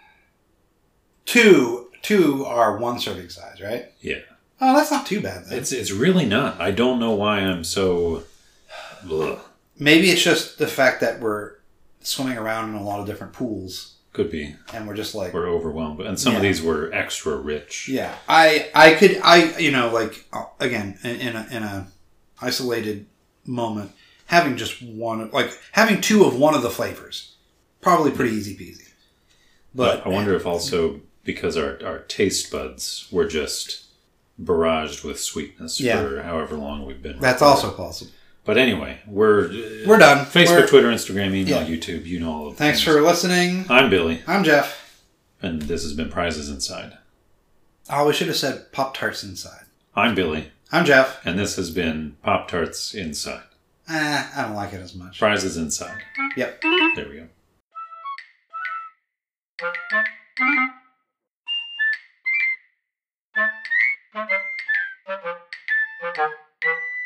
Two two are one serving size, right? Yeah. Oh, that's not too bad then. It's it's really not. I don't know why I'm so. Ugh. Maybe it's just the fact that we're swimming around in a lot of different pools. Could be. And we're just like... We're overwhelmed. And some yeah. of these were extra rich. Yeah. I I could... I You know, like, again, in, in, a, in a isolated moment, having just one... Like, having two of one of the flavors, probably pretty easy peasy. But, but I wonder if also, because our, our taste buds were just barraged with sweetness yeah. for however long we've been. That's recorded. Also possible. But anyway, we're we're done. Facebook, we're, Twitter, Instagram, email, yeah. YouTube. You know all of Thanks things. for listening. I'm Billy. I'm Jeff. And this has been Prizes Inside. Oh, we should have said Pop-Tarts Inside. I'm Billy. I'm Jeff. And this has been Pop-Tarts Inside. Eh, I don't like it as much. Prizes Inside. Yep. There we go.